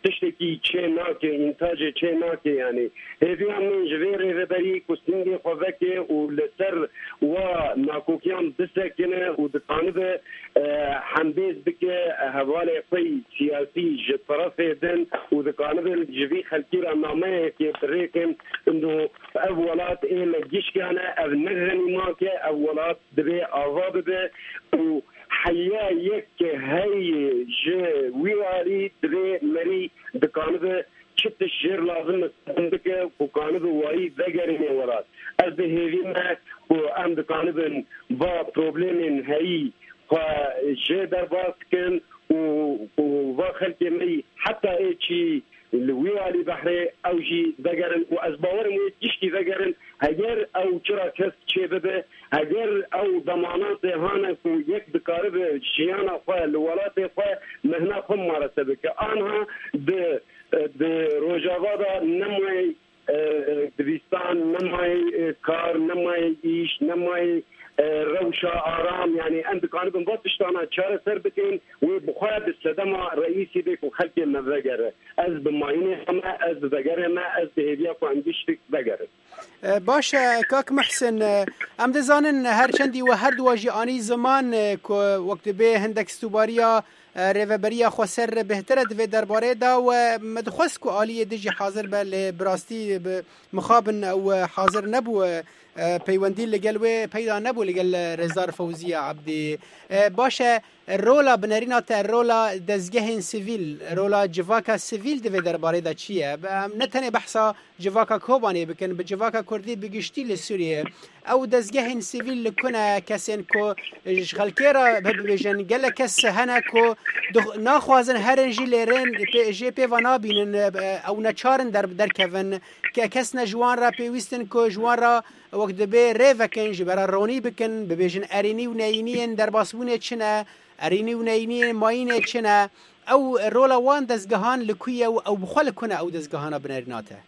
تشتكي چه ناكي انتاج چه ناكي يعني هذه من جوير ريبري كوستينغي خوفكي ولسر وناكوكيان بسكنه ودقانبه حمبيز بك هوالي في سياسي جطرف دن ودقانبه الجوي خلكير امامه كي بريكن انه اولات الى جيش كان او نغني ماكي اولات دبي آزاد به و حيا يك هي ج ويالي دبي مري دقانبه چت الشير لازم عندك وقانبه واي دغري ورات از بهيفينا وام دقانبه با بروبلم هي فجي درباسكن وواخل كمي حتى ايشي الويالي بحري او جي دغرن وازباور مو تشكي دغرن هجر او ترى كس شبه هجر او ضمانات هانا يك بقارب شيانا فالولات ف مهنا خم مرتبك انها د د روجاوادا نموي دبستان نموي كار نموي ايش نموي روشة آرام يعني أنت كانوا بنبطشتنا شارع سربتين وبخاد السدمة رئيسي بك وخلك المذاجر أز بماينة ما أز بذاجر ما أز بهدية وعنديش فيك ذاجر باشا كاك محسن ام دزانن هر چندی و هر دواجی آنی زمان وقت به هندک استوباریا ریوبریا خسر بهتره دوی درباره دا و مدخوست کو آلیه دیجی حاضر به براستی مخابن او حاضر نبو پیوندی لگل و پیدا نبو لگل رزدار فوزی عبدی باشه رولا بنرینا تا رولا دزگه سیویل رولا جواکا سیویل دوی درباره دا چیه نتنه بحثا جواکا کوبانی بکن به جواکا کردی بگشتی لسوریه او دزگه سیویل لکنه کسین کو خلکیرا ببیجن گل کس هنه کو ناخوازن هرنجی لیرن جی پی وانا بینن او نچارن در در کون که کس نجوان را پیوستن کو جوان را وقت به ریوکن جبرا رونی بکن ببیجن ارینی و نینین در باسبونه چنه ارینی و نینین ماینه چنه او رولا وان دزگهان لکویه او بخوال کنه او دزگهانا بنریناته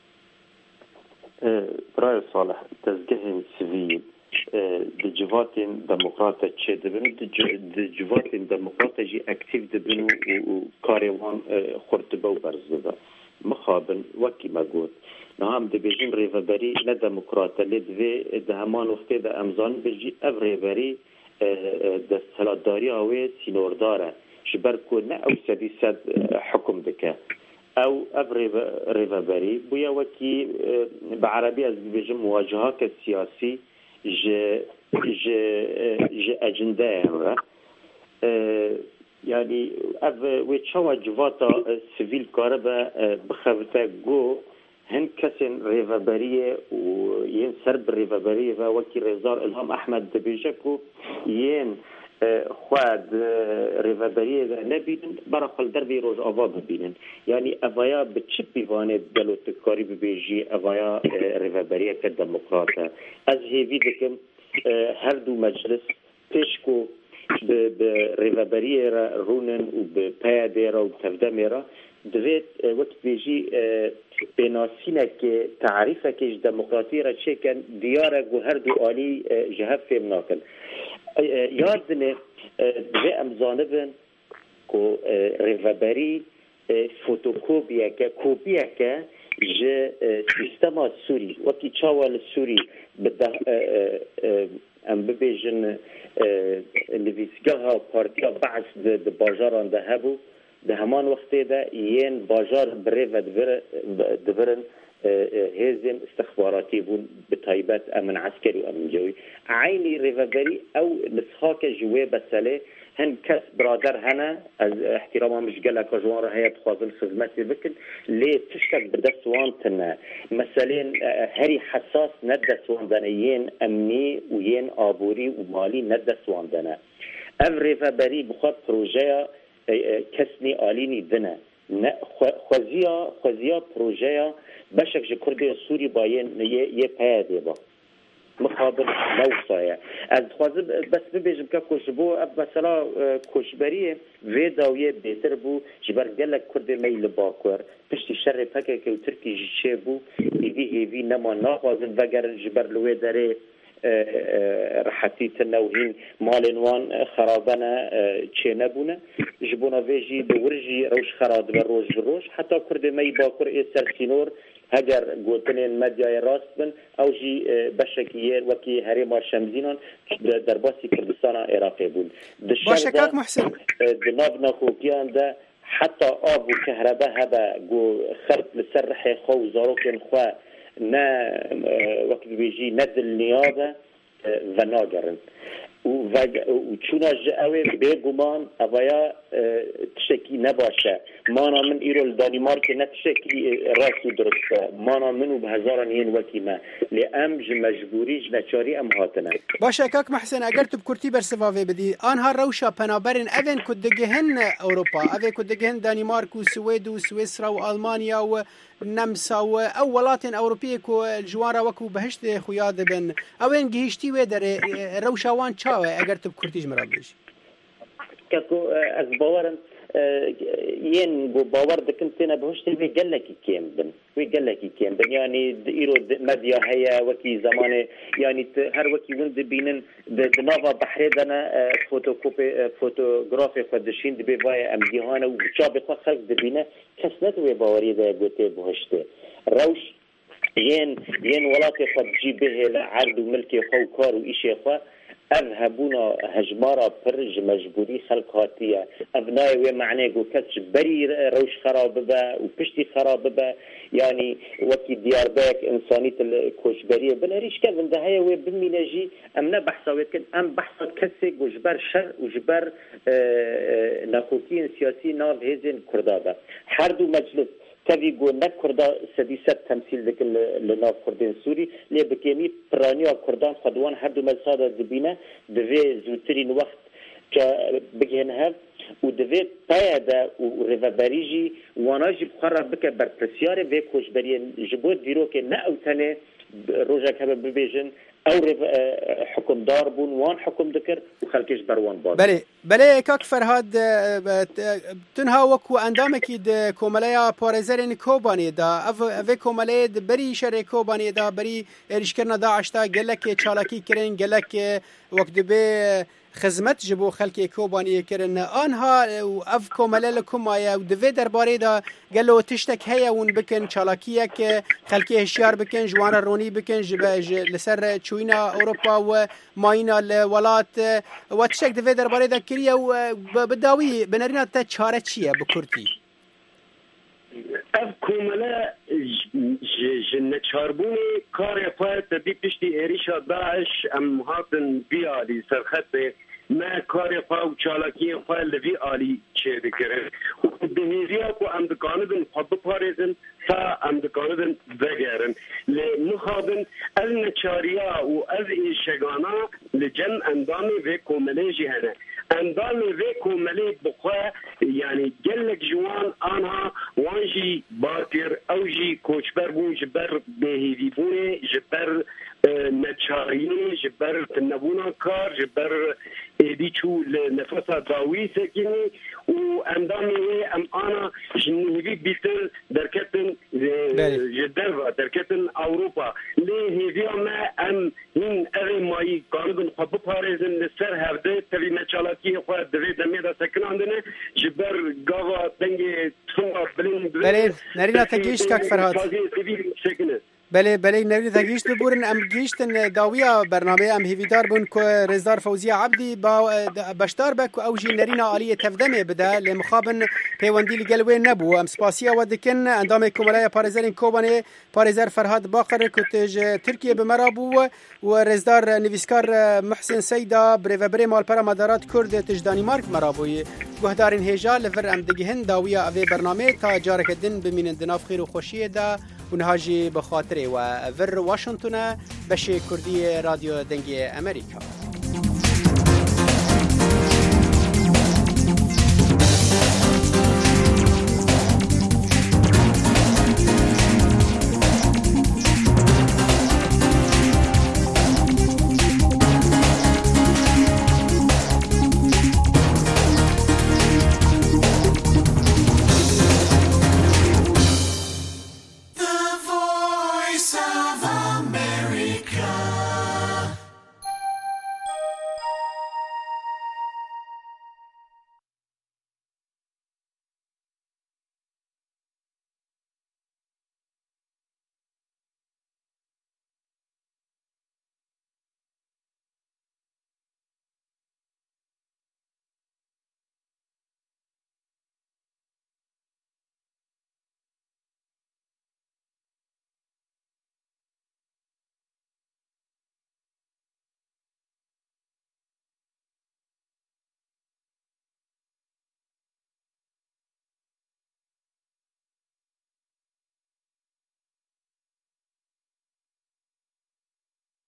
برای صالح دزگه سیویل د جواتین دموکرات چه دبن د جواتین دموکرات جی اکتیو دبن و کاروان خورتبه و برزده مخابن وکی مگود نهم دبیجین ریوبری نه دموکرات لدوی ده همان وقتی ده امزان بجی او ریوبری ده سلاداری آوی سینورداره جبر کو نه او سدی صد حکم دکه او او ریوبری بویا وکی بعربی از دبیجین مواجهات سیاسی ج ج ج اجنده امره يعني اف ويتشوا جواتا سيفيل كاربا بخوتا جو هن كسن ريفابريه وين سرب ريفابريه وكي رزار الهام احمد دبيجكو ين خواد ريفابريه نبيدن برقل دربي روز افاد بينن يعني افايا بتشبي فانه دلوت كاري بيجي افايا ريفابريه كديمقراطه از هيفي دكم هر دو مجلس تشكو بريفابريه رونن وببياديرا وبتفدميرا دويت وقت بيجي بناسينا كي تعريفه كي ديمقراطيه را كان ديارة هر دو آلي جهاب فيم ناكل یادنه دوی امزانبن که ریوبری فوتوکوبیه که کوبیه که جه سیستما سوری وکی چاوال سوری بده ام ببیجن نویسگاه و پارتیا بعض ده باجاران ده هبو ده همان وقتی ده یین باجار بریو دورن هزم استخباراتي بون بطيبات امن عسكري وامن جوي عيني ريفابري او نسخاك جوي بساله هن كاس برادر هنا احتراما مش قال لك جوار هي بخاطر خدمتي بكن ليه تشتك بدسوان تنا مثلا هري حساس ندسوان دنيين امني وين ابوري ومالي ندسوان دنا اف ريفابري بخاطر بروجيا كسني اليني دنا خوزيا خوزيا بروجيا بشك جه كردي سوري باين يه پاده با مخابر موصايا از خوازم بس ببيجم که کشبو اب مثلا کشبریه وی داویه بهتر بو جبر گلک کرد میل باکور پشتی شر پکه که ترکی جیشه بو ایوی هیوی نما ناخوازن وگر جبر لوی داره راحتی تنوهین مال وان خرابنا چه نبونه جبونا ویجی دورجی روش خراب بر روز بروز حتی کرد می با کر سرسینور هجر گوتنین مدیای راست بن او جی بشکیه وکی هریما شمزینان در باسی کردستان عراقی بود باشه کاک محسن دناب نخوکیان ده حتی آب و كهرباء هذا جو خرط لسرح خو زاروكن خوا نا وقت بيجي ند النيابة وناجرن وچونا جاوي بيگومان اويا تشكي نباشه مانا من ايرو الدانمارك نتشكي راسو درسته مانا منو بهزاران ين وكيما لأمج مجبوريج نچاري ام هاتنا باشه کاک محسن اگر تو بکرتی برسواوی بدی آنها روشا پنابرن اوین کدگهن اوروبا اوین کدگهن دانمارک و سوید و سویسرا و آلمانیا و نمسا و او ولاتن اوروبیه کو الجوارا وکو بهشت خویاد بن اوین گهشتی و در روشاوان چاوه اگر تو بکرتیج مرابیش كاكو از باورن ين جو باور دكنتنا بهشت في قالك كيم بن في قالك كيم بن يعني ايرو مديا هيا وكي زمان يعني هر وكي وند بينن بنافا بحريدنا فوتوكوبي فوتوغرافي قدشين دبي باي ام جهانه وشاب خلق دبينا كسنت وي باوري ده غوتي بهشت روش ين ين ولاتي قد جيبه العرض وملكي خو كار وإشي خو اذهبونا هجمارا برج مجبوري خلق هاتية ابناي ومعنى جو كتش بري روش خراب با وبشتي خراب با يعني وكي ديار باك انسانية الكوشبرية بناريش كان من دهاية وبميناجي امنا بحثا ويتكن ام بحثا كسي وجبر شر وجبر ناخوكين سياسي ناف هزين كردابا حردو مجلس تبي جو نكردا سديسات تمثيل ذك لناف كردين سوري ليه بكيمي برانيا كردان خدوان هردو مزادة دبينا دفي زوترين وقت كا بجهنها ودفي بايدا وريفاباريجي وناجي بخرا بكا برتسياري في كوشبريين جبوت ديروك ناو تاني روجا كابا ببيجن او حكم دار بون وان حكم ذكر وخلكش بروان باد بله بله کاک فرهاد تنها وکو اندامکی د کوملیا پارزرین کوبانی دا اف اف کوملیا بری شر کوبانی دا بری ارشکرنا داعش تا گلک چالاکی کرن گلک وقت به خدمت جبو خلک کوبانی کرن آنها و اف کوملیا لکمایا و دوی درباره دا گلو تشتک هيا ون بکن چالاکیک خلک هشیار بکن جوان رونی بکن جبج لسر چوینا اوروبا و ماینا الولات و تشتک دوی درباره دا كريا وبداوي بنرينا تا چاره چیه بکردی اف کوملا جن چاربونی کار خواهد تبی پشتی ایریشا داعش ام هاتن بیالی سرخط ما کار خواهد و چالاکی خواهد لوی آلی چه بکرن و بهیریا کو ام دکاندن خب پارزن تا ام دکاندن بگرن لنخابن از نچاریا و از ایشگانا لجن اندامی و کوملی جهنه اندامی و کوملی بخواه يعني جلك جوان آنها وانجي باكر أوجي كوشبر بون جبر بهيدي بوني جبر نتشاريني جبر تنبونا كار جبر بيشو لنفسها داوي سكيني واندامي ام انا جنهيبي بيتل دركتن جدرفا دركتن اوروبا ليه هذي ما ام هن اري ماي قانون خب بارزن لسر هفده تبي نچالاكي خو دوي دميدا سكن عندنا جبر غاوا دنگي ثم بلين بله نرينا تجيش كاك فرهاد بله بله نريد تجيش ببورن ام جيشتن داوية برنامه ام هيفيدار بون كو رزدار فوزية عبدي با بشتار بك او جي نرينا آلية تفدمه بدا لمخابن بيواندي لقلوين نبو ام سباسيا ودكن اندام كوملايا باريزرين كوباني باريزر فرهاد باقر كتج تركيا بمرابو ورزدار نيفيسكار محسن سيدا بريفبري مال برا مدارات كرد تج دانمارك مرابوي گهدارین هجا لفر ام دگهن داویه اوی برنامه تا جارک دن بمینن دناف خیر و خوشیه دا و نهاجی بخاطره و ور واشنطن بشه کردی رادیو دنگی امریکا